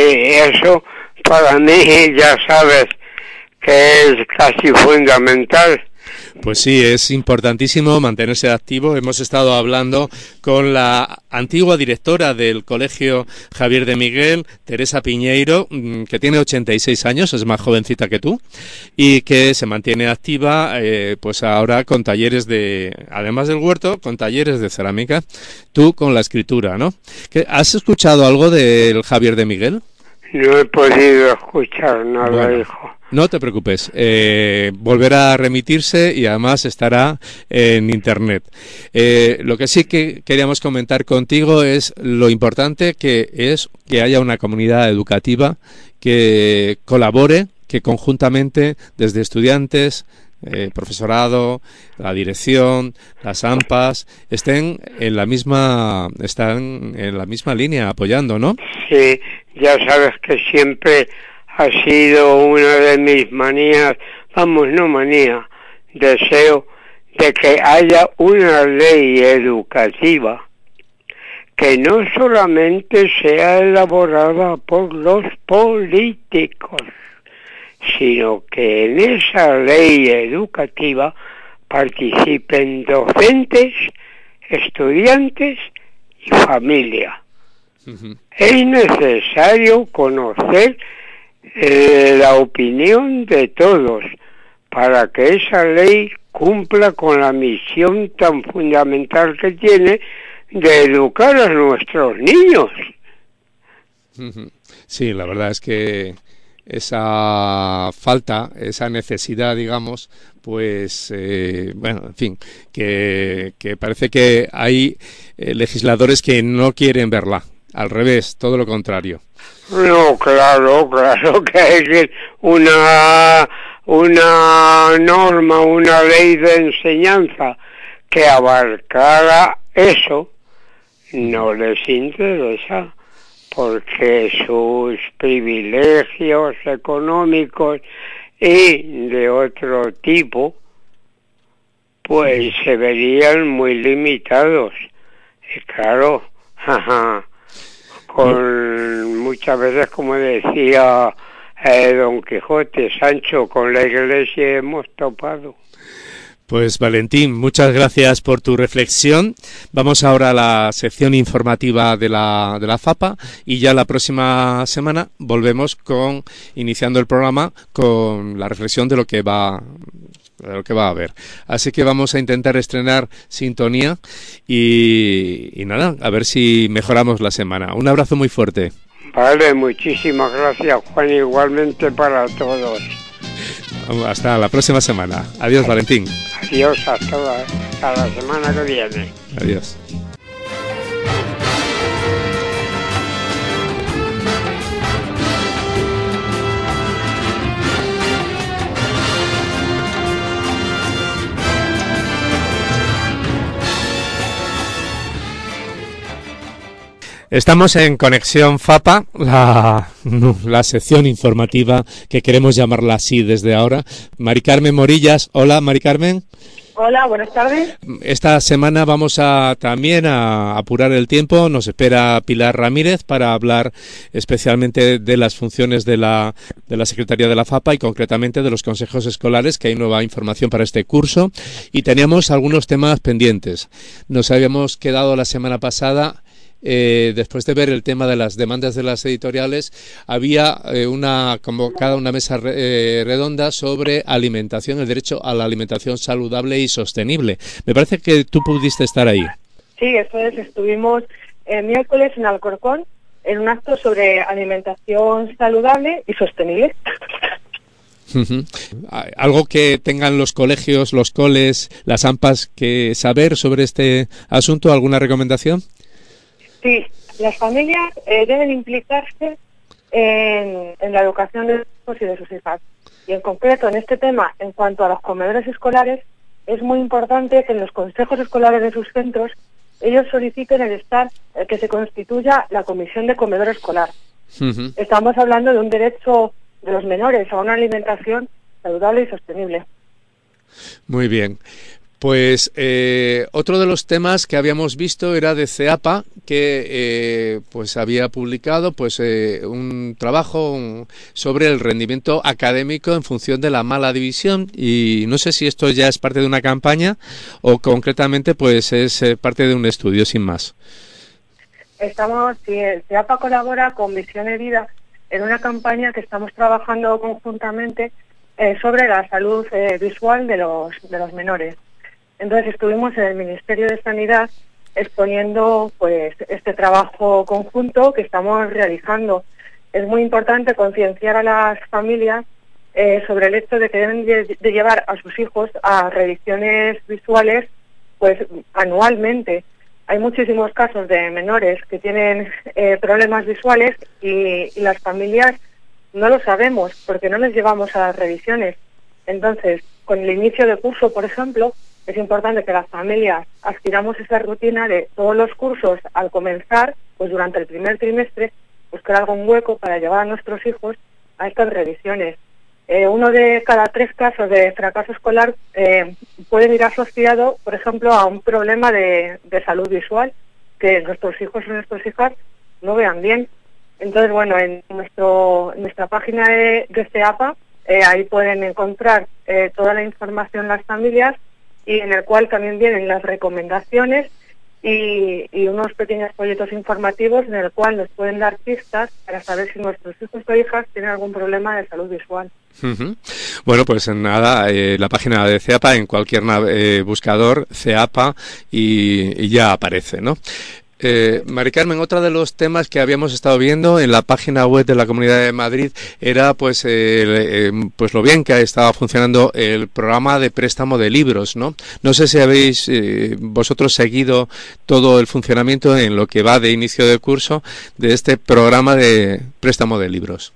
Speaker 9: eso para mí ya sabes que es casi fundamental.
Speaker 1: Pues sí, es importantísimo mantenerse activo. Hemos estado hablando con la antigua directora del Colegio Javier de Miguel, Teresa Piñeiro, que tiene ochenta y seis años, es más jovencita que tú, y que se mantiene activa, eh, pues ahora con talleres de, además del huerto, con talleres de cerámica, tú con la escritura, ¿no? ¿Has escuchado algo del Javier de Miguel?
Speaker 9: No he podido escuchar nada,
Speaker 1: bueno,
Speaker 9: hijo.
Speaker 1: No te preocupes, eh, volverá a remitirse y además estará en internet. Eh, lo que sí que queríamos comentar contigo es lo importante que es que haya una comunidad educativa que colabore, que conjuntamente desde estudiantes, eh, profesorado, la dirección, las AMPAs, estén en la misma, están en la misma línea apoyando, ¿no?
Speaker 9: Sí, ya sabes que siempre ha sido una de mis manías, vamos, no manía, deseo de que haya una ley educativa que no solamente sea elaborada por los políticos, sino que en esa ley educativa participen docentes, estudiantes y familia. Uh-huh. Es necesario conocer eh, la opinión de todos para que esa ley cumpla con la misión tan fundamental que tiene de educar a nuestros niños.
Speaker 1: Sí, la verdad es que esa falta, esa necesidad, digamos, pues, eh, bueno, en fin, que, que parece que hay eh, legisladores que no quieren verla. Al revés, todo lo contrario.
Speaker 9: No, claro, claro que hay que una, una norma, una ley de enseñanza que abarcara eso, no les interesa, porque sus privilegios económicos y de otro tipo, pues se verían muy limitados. Y claro, jaja, con muchas veces, como decía eh, Don Quijote, Sancho, con la iglesia hemos topado.
Speaker 1: Pues Valentín, muchas gracias por tu reflexión. Vamos ahora a la sección informativa de la de la FAPA y ya la próxima semana volvemos con iniciando el programa con la reflexión de lo que va de lo que va a haber. Así que vamos a intentar estrenar sintonía y, y nada, a ver si mejoramos la semana. Un abrazo muy fuerte.
Speaker 9: Vale, muchísimas gracias, Juan, igualmente para todos.
Speaker 1: Hasta la próxima semana. Adiós, Valentín.
Speaker 9: Adiós, hasta la, hasta la semana que viene.
Speaker 1: Adiós. Estamos en Conexión FAPA, la, la sección informativa que queremos llamarla así desde ahora. Mari Carmen Morillas, hola Mari Carmen.
Speaker 10: Hola, buenas tardes.
Speaker 1: Esta semana vamos a también a apurar el tiempo. Nos espera Pilar Ramírez para hablar especialmente de las funciones de la, de la Secretaría de la FAPA y concretamente de los consejos escolares, que hay nueva información para este curso. Y teníamos algunos temas pendientes. Nos habíamos quedado la semana pasada... Eh, después de ver el tema de las demandas de las editoriales, había eh, una convocada una mesa re, eh, redonda sobre alimentación, el derecho a la alimentación saludable y sostenible. Me parece que tú pudiste estar ahí.
Speaker 10: Sí, eso es. Estuvimos el miércoles en Alcorcón en un acto sobre alimentación saludable y sostenible.
Speaker 1: Uh-huh. ¿Algo que tengan los colegios, los coles, las AMPAs que saber sobre este asunto? ¿Alguna recomendación?
Speaker 10: Sí, las familias eh, deben implicarse en, en la educación de sus hijos y de sus hijas. Y en concreto, en este tema, en cuanto a los comedores escolares, es muy importante que en los consejos escolares de sus centros ellos soliciten el estar, el que se constituya la comisión de comedor escolar. Uh-huh. Estamos hablando de un derecho de los menores a una alimentación saludable y sostenible.
Speaker 1: Muy bien. Pues eh, otro de los temas que habíamos visto era de CEAPA, que eh, pues había publicado pues eh, un trabajo un, sobre el rendimiento académico en función de la mala división, y no sé si esto ya es parte de una campaña o concretamente pues es eh, parte de un estudio sin más.
Speaker 10: Estamos, sí, el CEAPA colabora con Visión Herida en una campaña que estamos trabajando conjuntamente eh, sobre la salud eh, visual de los de los menores. Entonces estuvimos en el Ministerio de Sanidad exponiendo pues este trabajo conjunto que estamos realizando. Es muy importante concienciar a las familias eh, sobre el hecho de que deben de, de llevar a sus hijos a revisiones visuales pues anualmente. Hay muchísimos casos de menores que tienen eh, problemas visuales y, y las familias no lo sabemos porque no les llevamos a las revisiones. Entonces, con el inicio de curso, por ejemplo, es importante que las familias adquiramos esa rutina de todos los cursos al comenzar, pues durante el primer trimestre, buscar algún hueco para llevar a nuestros hijos a estas revisiones. Eh, uno de cada tres casos de fracaso escolar eh, puede ir asociado, por ejemplo, a un problema de, de salud visual, que nuestros hijos o nuestras hijas no vean bien. Entonces, bueno, en nuestro en nuestra página de, de CEAPA, eh, ahí pueden encontrar eh, toda la información las familias, y en el cual también vienen las recomendaciones y, y unos pequeños folletos informativos en el cual nos pueden dar pistas para saber si nuestros hijos o hijas tienen algún problema de salud visual.
Speaker 1: Uh-huh. Bueno, pues nada, eh, la página de CEAPA, en cualquier eh, buscador, CEAPA, y, y ya aparece, ¿no? Eh, Mari Carmen, otro de los temas que habíamos estado viendo en la página web de la Comunidad de Madrid era pues, eh, eh, pues lo bien que estaba funcionando el programa de préstamo de libros, ¿no? No sé si habéis eh, vosotros seguido todo el funcionamiento en lo que va de inicio de curso de este programa de préstamo de libros.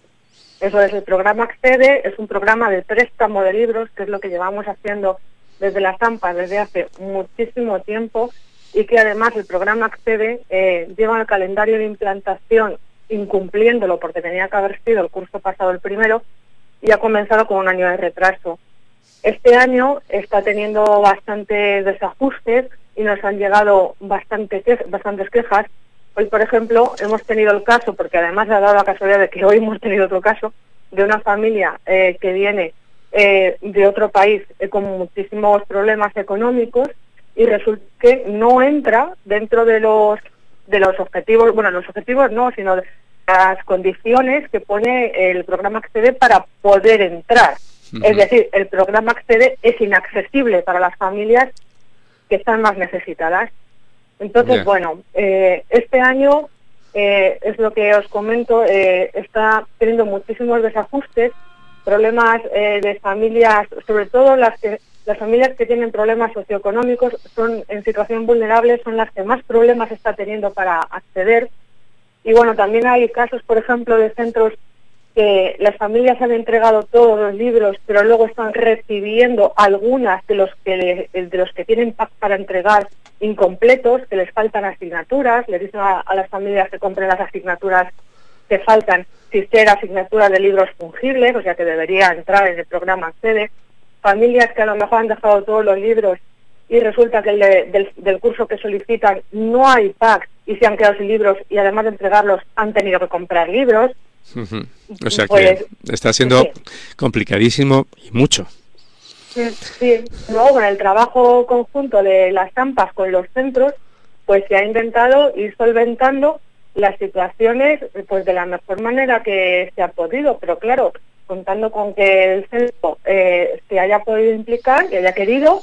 Speaker 10: Eso es, el programa Accede, es un programa de préstamo de libros, que es lo que llevamos haciendo desde las AMPA desde hace muchísimo tiempo, y que además el programa Accede eh, lleva el calendario de implantación incumpliéndolo porque tenía que haber sido el curso pasado el primero y ha comenzado con un año de retraso. Este año está teniendo bastantes desajustes y nos han llegado bastante que, bastantes quejas. Hoy, por ejemplo, hemos tenido el caso, porque además ha dado la casualidad de que hoy hemos tenido otro caso, de una familia eh, que viene eh, de otro país eh, con muchísimos problemas económicos, y resulta que no entra dentro de los de los objetivos, bueno, los objetivos no, sino de las condiciones que pone el programa Accede para poder entrar. Uh-huh. Es decir, el programa Accede es inaccesible para las familias que están más necesitadas. Entonces, yeah. bueno, eh, este año, eh, es lo que os comento, eh, está teniendo muchísimos desajustes, problemas eh, de familias, sobre todo las que Las familias que tienen problemas socioeconómicos son en situación vulnerable, son las que más problemas está teniendo para acceder. Y bueno, también hay casos, por ejemplo, de centros que las familias han entregado todos los libros, pero luego están recibiendo algunas de los que le, de los que tienen pack para entregar incompletos, que les faltan asignaturas. Les dicen a, a las familias que compren las asignaturas que faltan, si ser asignaturas de libros fungibles, o sea que debería entrar en el programa Accede. Familias que a lo mejor han dejado todos los libros y resulta que el de, del, del curso que solicitan no hay pack y se han quedado sin libros y además de entregarlos han tenido que comprar libros.
Speaker 1: Uh-huh. O sea
Speaker 10: pues,
Speaker 1: que está siendo
Speaker 10: sí.
Speaker 1: complicadísimo y mucho.
Speaker 10: Sí, sí. Luego con el trabajo conjunto de las AMPAs con los centros, pues se ha intentado ir solventando las situaciones pues de la mejor manera que se ha podido, pero claro, contando con que el centro eh, se haya podido implicar, que haya querido,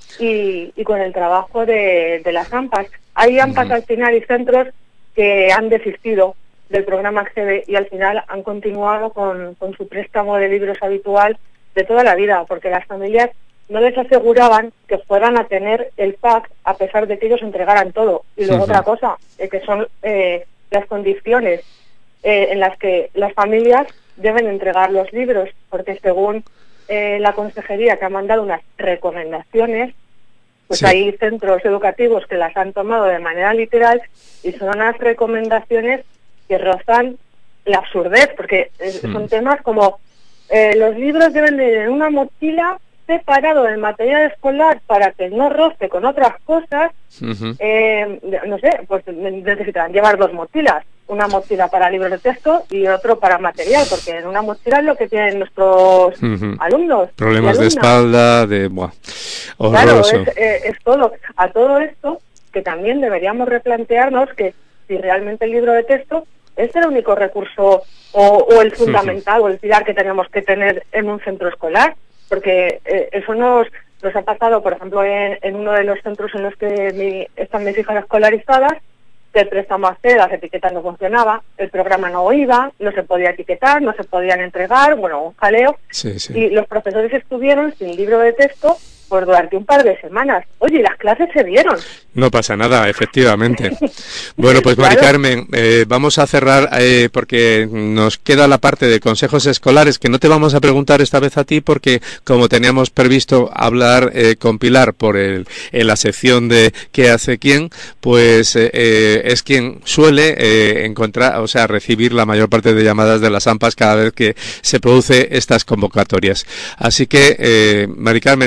Speaker 10: y, y con el trabajo de, de las AMPAs. Hay AMPAs uh-huh. al final y centros que han desistido del programa Accede y al final han continuado con, con su préstamo de libros habitual de toda la vida, porque las familias no les aseguraban que fueran a tener el pack a pesar de que ellos entregaran todo. Y luego uh-huh. otra cosa, eh, que son eh, las condiciones eh, en las que las familias deben entregar los libros, porque según eh, la consejería, que ha mandado unas recomendaciones, pues sí. hay centros educativos que las han tomado de manera literal y son unas recomendaciones que rozan la absurdez, porque eh, sí. son temas como eh, los libros deben de ir en una mochila separado del material escolar para que no roce con otras cosas. Uh-huh. eh, no sé, pues necesitan llevar dos mochilas, una mochila para libros de texto y otro para material, porque en una mochila es lo que tienen nuestros uh-huh. alumnos.
Speaker 1: Problemas de espalda, de... Buah,
Speaker 10: claro, es, eh, es todo. A todo esto, que también deberíamos replantearnos que si realmente el libro de texto es el único recurso o, o el fundamental uh-huh. o el pilar que tenemos que tener en un centro escolar, porque eh, eso nos, nos ha pasado, por ejemplo, en, en uno de los centros en los que mi, están mis hijas escolarizadas, que el préstamo Accede, las etiquetas no funcionaba, el programa no iba, no se podía etiquetar, no se podían entregar, bueno, un jaleo,
Speaker 1: sí, sí.
Speaker 10: y los profesores estuvieron sin libro de texto pues durante un par de semanas. Oye, las clases se dieron.
Speaker 1: No pasa nada, efectivamente. Bueno, pues Mari Carmen, eh, vamos a cerrar eh, porque nos queda la parte de consejos escolares, que no te vamos a preguntar esta vez a ti porque como teníamos previsto hablar eh, con Pilar por el, en la sección de qué hace quién, pues eh, eh, es quien suele eh, encontrar, o sea, recibir la mayor parte de llamadas de las AMPAs cada vez que se produce estas convocatorias. Así que, eh, Mari Carmen, te vamos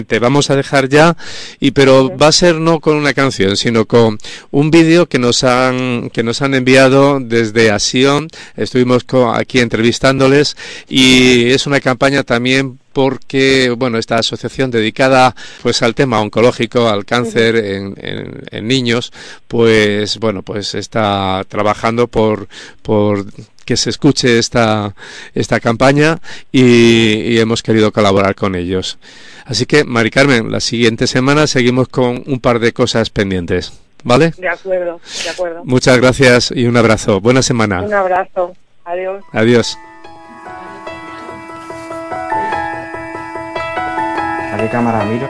Speaker 1: vamos a dejar ya, y pero va a ser no con una canción, sino con un vídeo que nos han que nos han enviado desde Asión. Estuvimos con, aquí entrevistándoles, y es una campaña también porque, bueno, esta asociación dedicada pues al tema oncológico, al cáncer en, en, en niños, pues bueno, pues está trabajando por por que se escuche esta esta campaña, y, y hemos querido colaborar con ellos. Así que, Mari Carmen, la siguiente semana seguimos con un par de cosas pendientes, ¿vale?
Speaker 10: De acuerdo, de acuerdo.
Speaker 1: Muchas gracias y un abrazo. Buena semana.
Speaker 10: Un abrazo. Adiós.
Speaker 1: Adiós.
Speaker 11: ¿A qué cámara miro?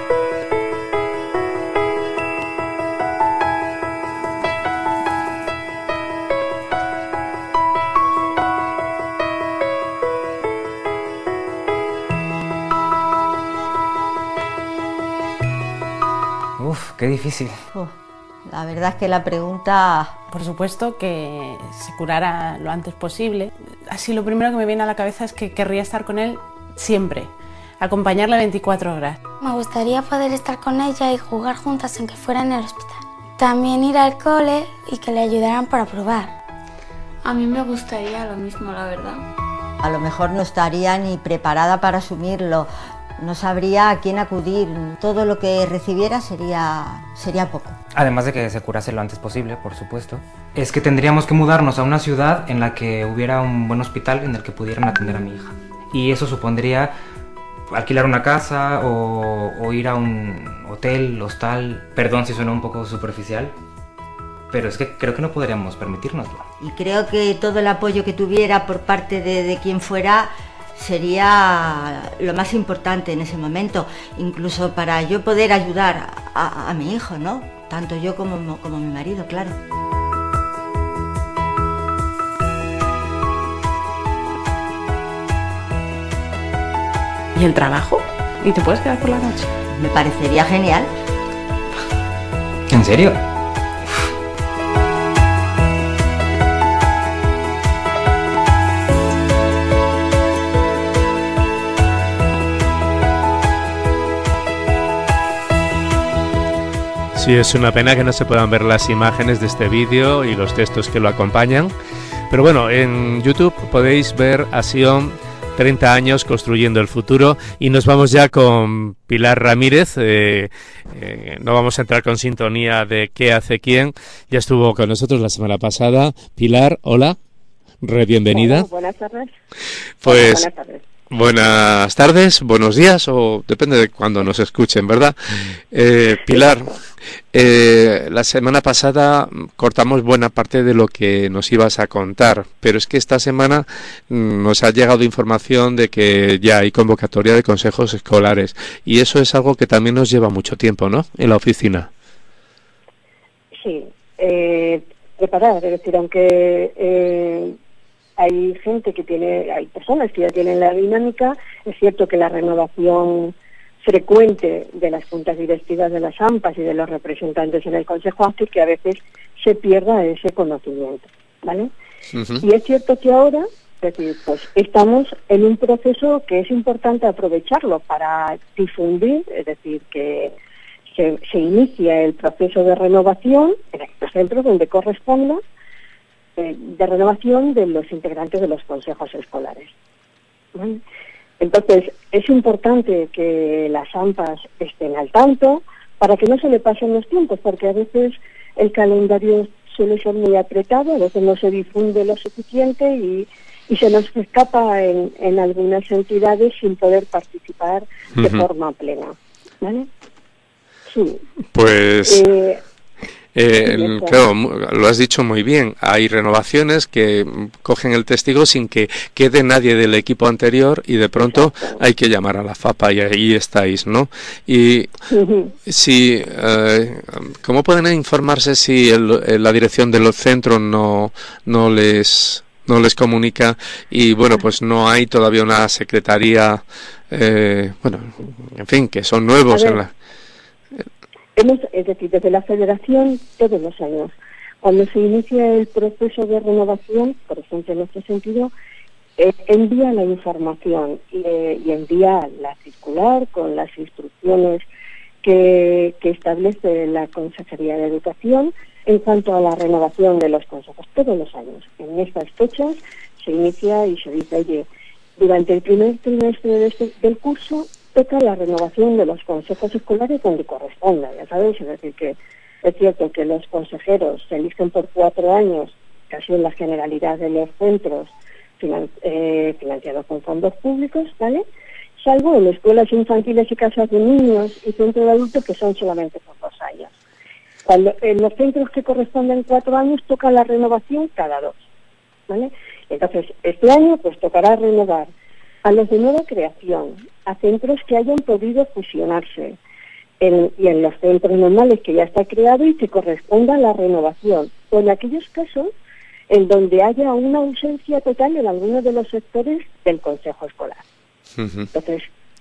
Speaker 11: Uf, qué difícil.
Speaker 12: Uf, la verdad es que la pregunta...
Speaker 13: Por supuesto que se curara lo antes posible. Así, lo primero que me viene a la cabeza es que querría estar con él siempre. Acompañarla veinticuatro horas.
Speaker 14: Me gustaría poder estar con ella y jugar juntas aunque fuera en el hospital. También ir al cole y que le ayudaran para probar.
Speaker 15: A mí me gustaría lo mismo, la verdad.
Speaker 12: A lo mejor no estaría ni preparada para asumirlo, no sabría a quién acudir, todo lo que recibiera sería, sería poco.
Speaker 11: Además de que se curase lo antes posible, por supuesto. Es que tendríamos que mudarnos a una ciudad en la que hubiera un buen hospital en el que pudieran atender a mi hija. Y eso supondría alquilar una casa o, o ir a un hotel, hostal. Perdón si suena un poco superficial, pero es que creo que no podríamos permitírnoslo.
Speaker 12: Y creo que todo el apoyo que tuviera por parte de, de quien fuera sería lo más importante en ese momento, incluso para yo poder ayudar a, a mi hijo, ¿no? Tanto yo como, como mi marido, claro.
Speaker 13: ¿Y el trabajo? ¿Y te puedes quedar por la noche?
Speaker 12: Me parecería genial.
Speaker 11: ¿En serio?
Speaker 1: Sí, es una pena que no se puedan ver las imágenes de este vídeo y los textos que lo acompañan. Pero bueno, en YouTube podéis ver a Sion treinta años construyendo el futuro, y nos vamos ya con Pilar Ramírez. Eh, eh, no vamos a entrar con sintonía de qué hace quién. Ya estuvo con nosotros la semana pasada. Pilar, hola, re bienvenida.
Speaker 10: Hola, buenas tardes.
Speaker 1: Pues
Speaker 10: buenas tardes.
Speaker 1: Buenas tardes, buenos días, o depende de cuándo nos escuchen, ¿verdad? Eh, Pilar, eh, la semana pasada cortamos buena parte de lo que nos ibas a contar, pero es que esta semana mm, nos ha llegado información de que ya hay convocatoria de consejos escolares, y eso es algo que también nos lleva mucho tiempo, ¿no?, en la oficina.
Speaker 10: Sí, eh, preparar, es decir, aunque... Eh, hay gente que tiene, hay personas que ya tienen la dinámica, es cierto que la renovación frecuente de las juntas directivas de las AMPAs y de los representantes en el Consejo hace que a veces se pierda ese conocimiento, ¿vale? Uh-huh. Y es cierto que ahora, es decir, pues estamos en un proceso que es importante aprovecharlo para difundir, es decir, que se, se inicia el proceso de renovación en estos centros donde corresponda, de renovación de los integrantes de los consejos escolares. ¿Vale? Entonces, es importante que las AMPAs estén al tanto para que no se le pasen los tiempos, porque a veces el calendario suele ser muy apretado, a veces no se difunde lo suficiente y, y se nos escapa en, en algunas entidades sin poder participar de uh-huh. forma plena. ¿Vale? Sí.
Speaker 1: Pues...
Speaker 10: Eh,
Speaker 1: Eh, claro, lo has dicho muy bien. Hay renovaciones que cogen el testigo sin que quede nadie del equipo anterior y de pronto hay que llamar a la FAPA y ahí estáis, ¿no? Y si, eh, ¿cómo pueden informarse si el, la dirección de los centros no no les no les comunica y bueno, pues no hay todavía una secretaría, eh, bueno, en fin, que son nuevos en la...
Speaker 10: Hemos, es decir, desde la Federación, todos los años, cuando se inicia el proceso de renovación, por ejemplo, en este sentido,
Speaker 16: eh, envía la información y, eh, y envía la circular con las instrucciones que, que establece la Consejería de Educación en cuanto a la renovación de los consejos todos los años. En estas fechas se inicia y se dice, oye, durante el primer trimestre de este, del curso toca la renovación de los consejos escolares donde corresponda, ya sabéis, es decir, que es cierto que los consejeros se eligen por cuatro años, casi en la generalidad de los centros finan, eh, financiados con fondos públicos, ¿vale?, salvo en escuelas infantiles y casas de niños y centros de adultos que son solamente por dos años. Cuando en los centros que corresponden cuatro años toca la renovación cada dos, ¿vale? Entonces, este año pues tocará renovar a los de nueva creación, a centros que hayan podido fusionarse, en, y en los centros normales que ya está creado y que corresponda a la renovación, o en aquellos casos en donde haya una ausencia total en alguno de los sectores del consejo escolar. Uh-huh. Entonces,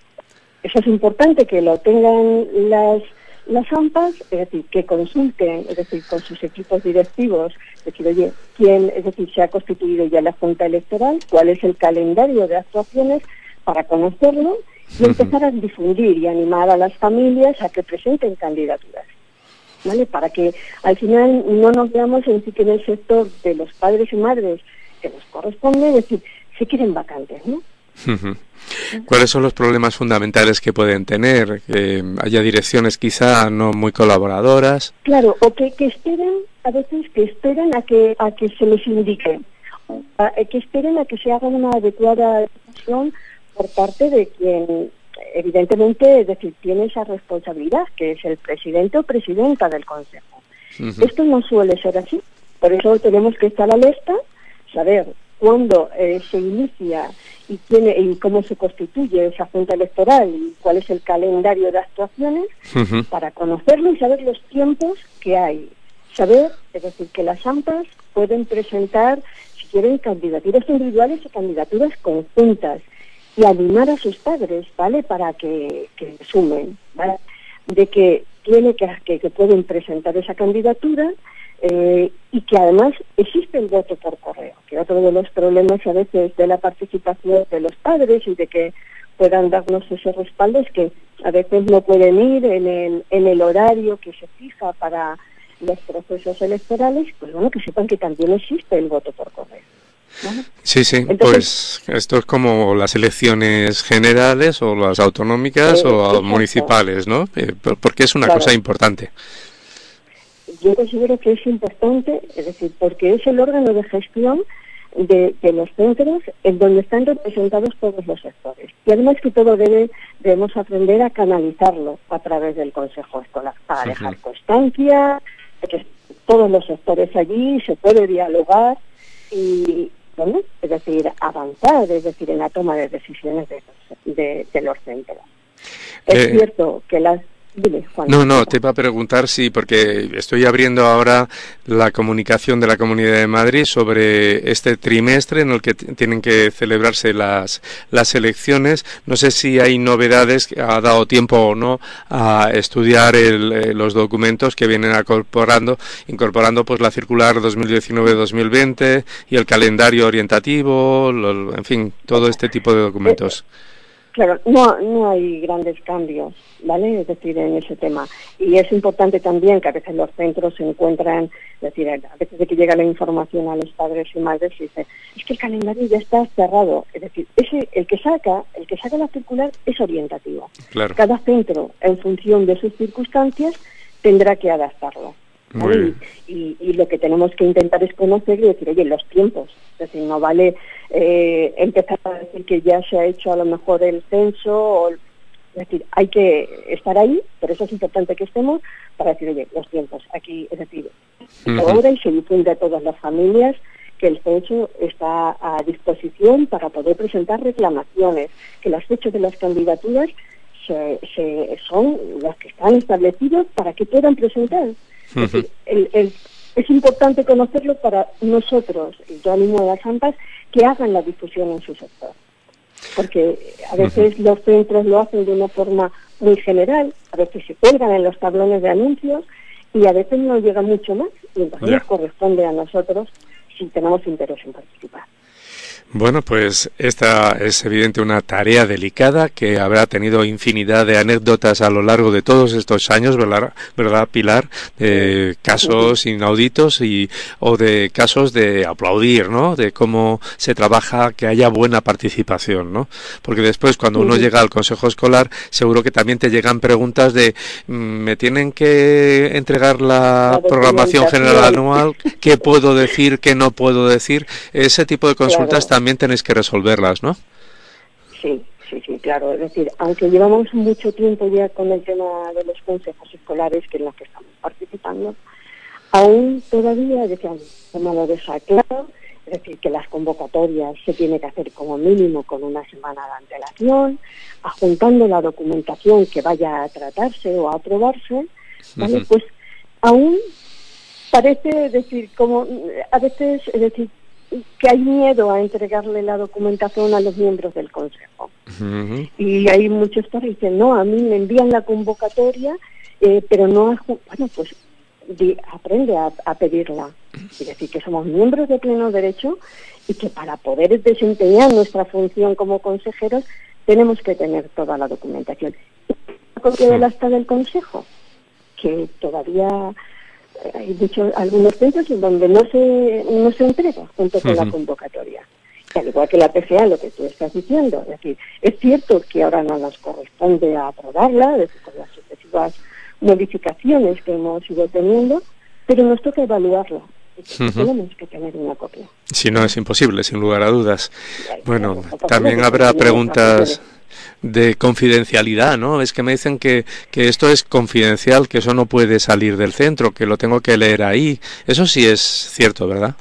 Speaker 16: eso es importante que lo tengan las las A M P As, es decir, que consulten, es decir, con sus equipos directivos, es decir, oye, quién, es decir, se ha constituido ya la Junta Electoral, cuál es el calendario de actuaciones para conocerlo y empezar a difundir y animar a las familias a que presenten candidaturas, ¿vale? Para que al final no nos veamos en sí que en el sector de los padres y madres que nos corresponde, es decir, se quieren vacantes, ¿no?
Speaker 1: Uh-huh. ¿Cuáles son los problemas fundamentales que pueden tener? Que haya direcciones quizá no muy colaboradoras.
Speaker 16: Claro, o que, que esperen, a veces que esperen a que a que se les indique, a, que esperen a que se haga una adecuada decisión por parte de quien, evidentemente, es decir, tiene esa responsabilidad, que es el presidente o presidenta del consejo. Uh-huh. Esto no suele ser así, por eso tenemos que estar alerta, saber cuándo eh, se inicia y, tiene, y cómo se constituye esa junta electoral y cuál es el calendario de actuaciones, uh-huh, para conocerlo y saber los tiempos que hay. Saber, es decir, que las A M P As pueden presentar, si quieren, candidaturas individuales o candidaturas conjuntas y animar a sus padres, ¿vale?, para que, que sumen, ¿vale?, de que tiene que, que, que pueden presentar esa candidatura. Eh, y que además existe el voto por correo, que otro de los problemas a veces de la participación de los padres y de que puedan darnos ese respaldo es que a veces no pueden ir en el, en el horario que se fija para los procesos electorales, pues bueno, que sepan que también existe el voto por correo, ¿vale?
Speaker 1: Sí, sí, entonces, pues esto es como las elecciones generales o las autonómicas eh, o exacto, municipales, ¿no? Eh, porque es una claro. cosa importante.
Speaker 16: Yo considero que es importante, es decir, porque es el órgano de gestión de, de los centros en donde están representados todos los sectores. Y además que todo debe, debemos aprender a canalizarlo a través del Consejo Escolar, para dejar constancia, de que todos los sectores allí se puede dialogar y, bueno, es decir, avanzar, es decir, en la toma de decisiones de, de, de los centros. Es eh... cierto que las Dime, Juan.
Speaker 1: No, no, te iba a preguntar si, porque estoy abriendo ahora la comunicación de la Comunidad de Madrid sobre este trimestre en el que t- tienen que celebrarse las las elecciones. No sé si hay novedades, ha dado tiempo o no a estudiar el, eh, los documentos que vienen incorporando, incorporando pues la circular dos mil diecinueve dos mil veinte y el calendario orientativo, lo, en fin, todo este tipo de documentos.
Speaker 16: Claro, no, no hay grandes cambios, ¿vale? Es decir, en ese tema. Y es importante también que a veces los centros se encuentran, es decir, a veces de que llega la información a los padres y madres y dice, es que el calendario ya está cerrado. Es decir, ese, el que saca, el que saca la circular es orientativo. Claro. Cada centro, en función de sus circunstancias, tendrá que adaptarlo. ¿Vale? Y, y, y lo que tenemos que intentar es conocer y decir, oye, los tiempos. Es decir, no vale eh, empezar a decir que ya se ha hecho a lo mejor el censo. O, es decir, hay que estar ahí, por eso es importante que estemos, para decir, oye, los tiempos. Aquí, es decir, uh-huh. ahora y se difunde a todas las familias que el censo está a disposición para poder presentar reclamaciones, que las fechas de las candidaturas se, se, son los que están establecidos para que puedan presentar. Es decir, el, el, es importante conocerlo para nosotros, y yo animo a las A M P As que hagan la difusión en su sector, porque a veces uh-huh. los centros lo hacen de una forma muy general, a veces se cuelgan en los tablones de anuncios y a veces no llega mucho más, y entonces yeah. nos corresponde a nosotros si tenemos interés en participar.
Speaker 1: Bueno, pues esta es evidente una tarea delicada que habrá tenido infinidad de anécdotas a lo largo de todos estos años, ¿verdad, ¿verdad Pilar? De casos inauditos y o de casos de aplaudir, ¿no? De cómo se trabaja, que haya buena participación, ¿no? Porque después cuando uno llega al consejo escolar, seguro que también te llegan preguntas de ¿me tienen que entregar la programación general anual? ¿Qué puedo decir? ¿Qué no puedo decir? Ese tipo de consultas también también tenéis que resolverlas, ¿no?
Speaker 16: Sí, sí, sí, claro. Es decir, aunque llevamos mucho tiempo ya con el tema de los consejos escolares, que es en los que estamos participando, aún todavía, es decir, no lo deja claro, es decir, que las convocatorias se tiene que hacer como mínimo con una semana de antelación, adjuntando la documentación que vaya a tratarse o a aprobarse, ¿vale? Uh-huh. Pues aún parece, decir, como a veces, es decir, que hay miedo a entregarle la documentación a los miembros del Consejo. Uh-huh. Y hay muchos que dicen, no, a mí me envían la convocatoria, eh, pero no... Bueno, pues di, aprende a, a pedirla. Es decir, que somos miembros de pleno derecho y que para poder desempeñar nuestra función como consejeros tenemos que tener toda la documentación. ¿La copia del acta del Consejo? Que todavía... Hay dicho algunos centros en donde no se no se entrega junto con uh-huh. la convocatoria. Y al igual que la P F A, lo que tú estás diciendo, es decir, es cierto que ahora no nos corresponde aprobarla, es decir, con las sucesivas modificaciones que hemos ido teniendo, pero nos toca evaluarla. Y uh-huh. tenemos que tener una copia.
Speaker 1: Si no, es imposible, sin lugar a dudas. Bueno, también habrá preguntas de confidencialidad, ¿no? Es que me dicen que, que esto es confidencial, que eso no puede salir del centro, que lo tengo que leer ahí. Eso sí es cierto, ¿verdad?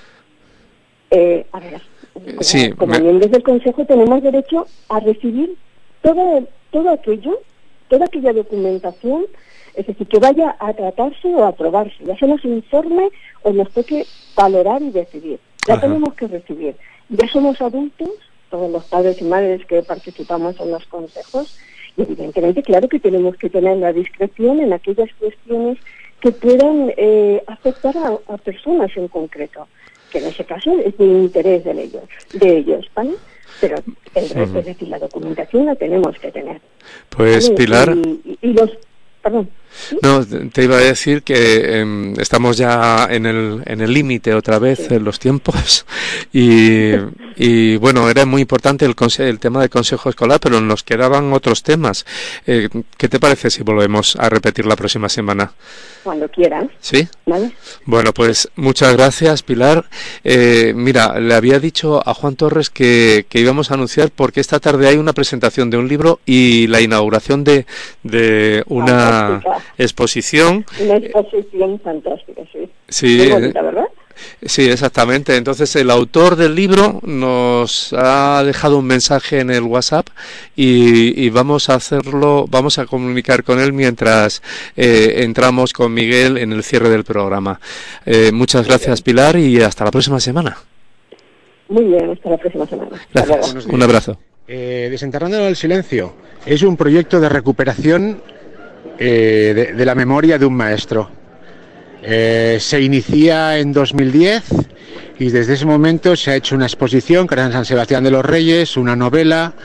Speaker 16: Eh, a ver, como,
Speaker 1: sí,
Speaker 16: como
Speaker 1: me...
Speaker 16: miembros del Consejo tenemos derecho a recibir todo, todo aquello, toda aquella documentación, es decir, que vaya a tratarse o a aprobarse, ya se nos informe o nos toque valorar y decidir. Ya Ajá. tenemos que recibir. Ya somos adultos, todos los padres y madres que participamos en los consejos, y evidentemente, claro que tenemos que tener la discreción en aquellas cuestiones que puedan eh, afectar a, a personas en concreto, que en ese caso es de interés de ellos, de ellos, ¿vale? Pero el resto, uh-huh. es decir, la documentación la tenemos que tener.
Speaker 1: Pues ¿vale? Pilar...
Speaker 16: Y, y, y los... Perdón. ¿Sí?
Speaker 1: No, te iba a decir que eh, estamos ya en el en el límite otra vez sí. en los tiempos y, y bueno, era muy importante el, conse- el tema del consejo escolar, pero nos quedaban otros temas. Eh, ¿Qué te parece si volvemos a repetir la próxima semana?
Speaker 16: Cuando quieran.
Speaker 1: ¿Sí?
Speaker 16: ¿Vale?
Speaker 1: Bueno, pues muchas gracias, Pilar. Eh, mira, le había dicho a Juan Torres que, que íbamos a anunciar porque esta tarde hay una presentación de un libro y la inauguración de, de una Fantástica. exposición.
Speaker 16: Una exposición fantástica, sí.
Speaker 1: Sí.
Speaker 16: Muy bonita, ¿verdad?
Speaker 1: Sí, exactamente. Entonces el autor del libro nos ha dejado un mensaje en el WhatsApp y, y vamos a hacerlo, vamos a comunicar con él mientras eh, entramos con Miguel en el cierre del programa. Eh, muchas gracias, Pilar, y hasta la próxima semana.
Speaker 16: Muy bien, hasta la próxima semana.
Speaker 1: Gracias. Un abrazo.
Speaker 17: Eh, Desenterrando el silencio es un proyecto de recuperación eh, de, de la memoria de un maestro. Eh, se inicia en dos mil diez y desde ese momento se ha hecho una exposición que era en San Sebastián de los Reyes, una novela,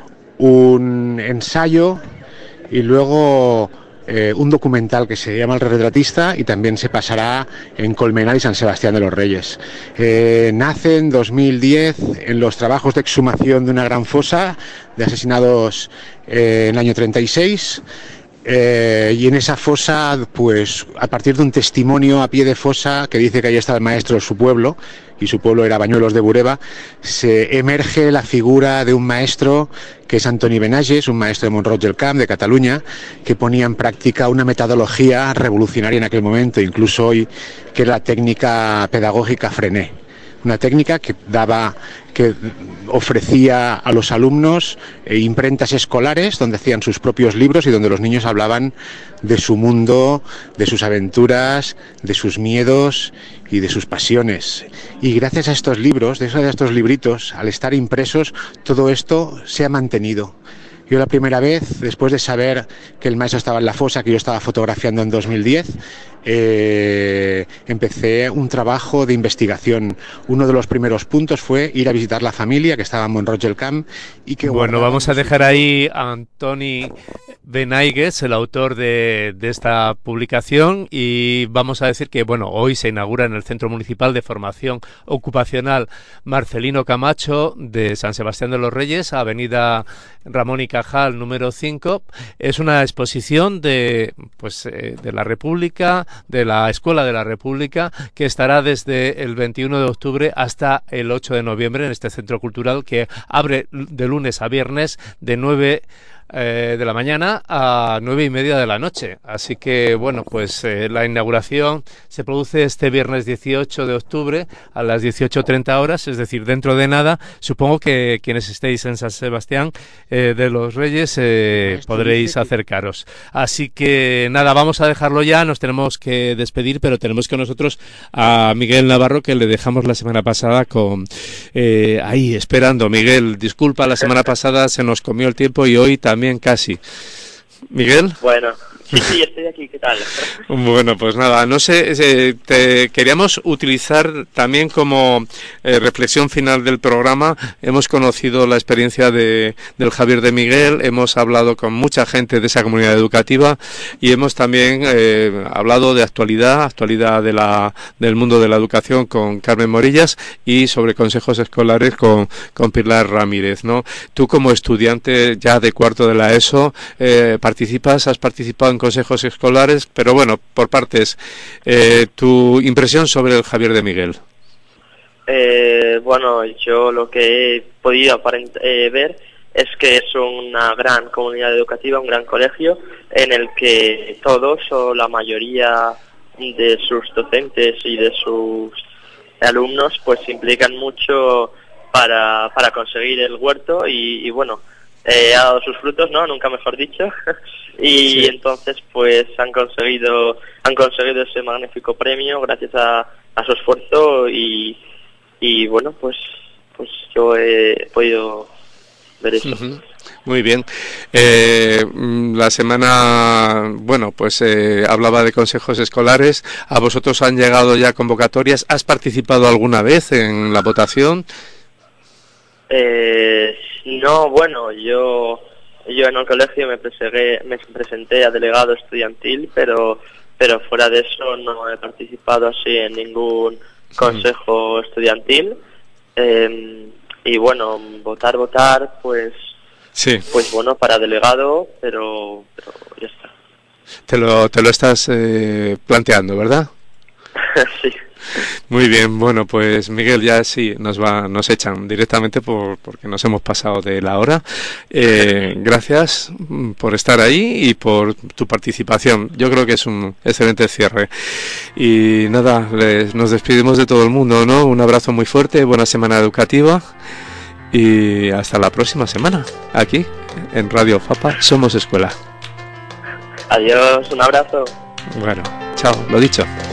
Speaker 17: un ensayo y luego eh, un documental que se llama El Retratista y también se pasará en Colmenar y San Sebastián de los Reyes. Eh, nace en dos mil diez en los trabajos de exhumación de una gran fosa de asesinados eh, en el año treinta y seis. Eh, y en esa fosa, pues a partir de un testimonio a pie de fosa que dice que ahí está el maestro de su pueblo, y su pueblo era Bañuelos de Bureba, se emerge la figura de un maestro que es Antoni Benages, un maestro de Mont-Roig del Camp, de Cataluña, que ponía en práctica una metodología revolucionaria en aquel momento, incluso hoy, que era la técnica pedagógica Frenet. Una técnica que daba, que ofrecía a los alumnos eh, imprentas escolares donde hacían sus propios libros y donde los niños hablaban de su mundo, de sus aventuras, de sus miedos y de sus pasiones. Y gracias a estos libros, de esos, de estos libritos, al estar impresos, todo esto se ha mantenido. Yo la primera vez, después de saber que el maestro estaba en la fosa, que yo estaba fotografiando en dos mil diez, eh, empecé un trabajo de investigación. Uno de los primeros puntos fue ir a visitar la familia que estaba en Mont-Roig del Camp y que
Speaker 1: bueno, vamos a dejar ahí a Antoni Benaigues, el autor de, de esta publicación, y vamos a decir que bueno, hoy se inaugura en el Centro Municipal de Formación Ocupacional Marcelino Camacho de San Sebastián de los Reyes, avenida Ramón y Cajal número cinco. Es una exposición de pues eh, de la República, de la Escuela de la República, que estará desde el veintiuno de octubre hasta el ocho de noviembre en este centro cultural, que abre de lunes a viernes de nueve Eh, de la mañana a nueve y media de la noche. Así que bueno, pues eh, la inauguración se produce este viernes dieciocho de octubre a las dieciocho treinta horas, es decir, dentro de nada. Supongo que quienes estéis en San Sebastián eh, de los Reyes eh, podréis acercaros. Así que nada, vamos a dejarlo ya, nos tenemos que despedir, pero tenemos con nosotros a Miguel Navarro, que le dejamos la semana pasada con eh, ahí esperando. Miguel, disculpa, la semana pasada se nos comió el tiempo y hoy también casi. Miguel.
Speaker 18: Bueno, sí, sí, estoy aquí, ¿qué tal?
Speaker 1: Bueno, pues nada, no sé, eh, te queríamos utilizar también como eh, reflexión final del programa. Hemos conocido la experiencia de, del Javier de Miguel, hemos hablado con mucha gente de esa comunidad educativa y hemos también eh, hablado de actualidad, actualidad de la, del mundo de la educación con Carmen Morillas y sobre consejos escolares con, con Pilar Ramírez, ¿no? Tú como estudiante ya de cuarto de la ESO, eh, participas, has participado en consejos escolares, pero bueno, por partes, eh, tu impresión sobre el Javier de Miguel.
Speaker 18: Eh, bueno, yo lo que he podido aparent eh, ver es que es una gran comunidad educativa, un gran colegio en el que todos o la mayoría de sus docentes y de sus alumnos pues se implican mucho para, para conseguir el huerto y, y bueno, Eh, ha dado sus frutos, ¿no? Nunca mejor dicho. y sí. Entonces, pues han conseguido han conseguido ese magnífico premio gracias a, a su esfuerzo y, y bueno, pues pues yo he podido ver eso.
Speaker 1: Uh-huh. Muy bien. Eh, la semana, bueno, pues eh, hablaba de consejos escolares. ¿A vosotros han llegado ya convocatorias? ¿Has participado alguna vez en la votación?
Speaker 18: Eh, no, bueno, yo yo en el colegio me presenté, me presenté a delegado estudiantil, pero pero fuera de eso no he participado así en ningún consejo estudiantil. Eh, y bueno, votar, votar, pues
Speaker 1: sí,
Speaker 18: pues bueno, para delegado, pero, pero ya está.
Speaker 1: Te lo, te lo estás eh, planteando, ¿verdad?
Speaker 18: Sí.
Speaker 1: Muy bien, bueno, pues Miguel, ya sí, nos va, nos echan directamente por, porque nos hemos pasado de la hora. Eh, gracias por estar ahí y por tu participación. Yo creo que es un excelente cierre. Y nada, les, nos despedimos de todo el mundo, ¿no? Un abrazo muy fuerte, buena semana educativa y hasta la próxima semana, aquí en Radio Fapa Somos Escuela.
Speaker 18: Adiós, un abrazo.
Speaker 1: Bueno, chao, lo dicho.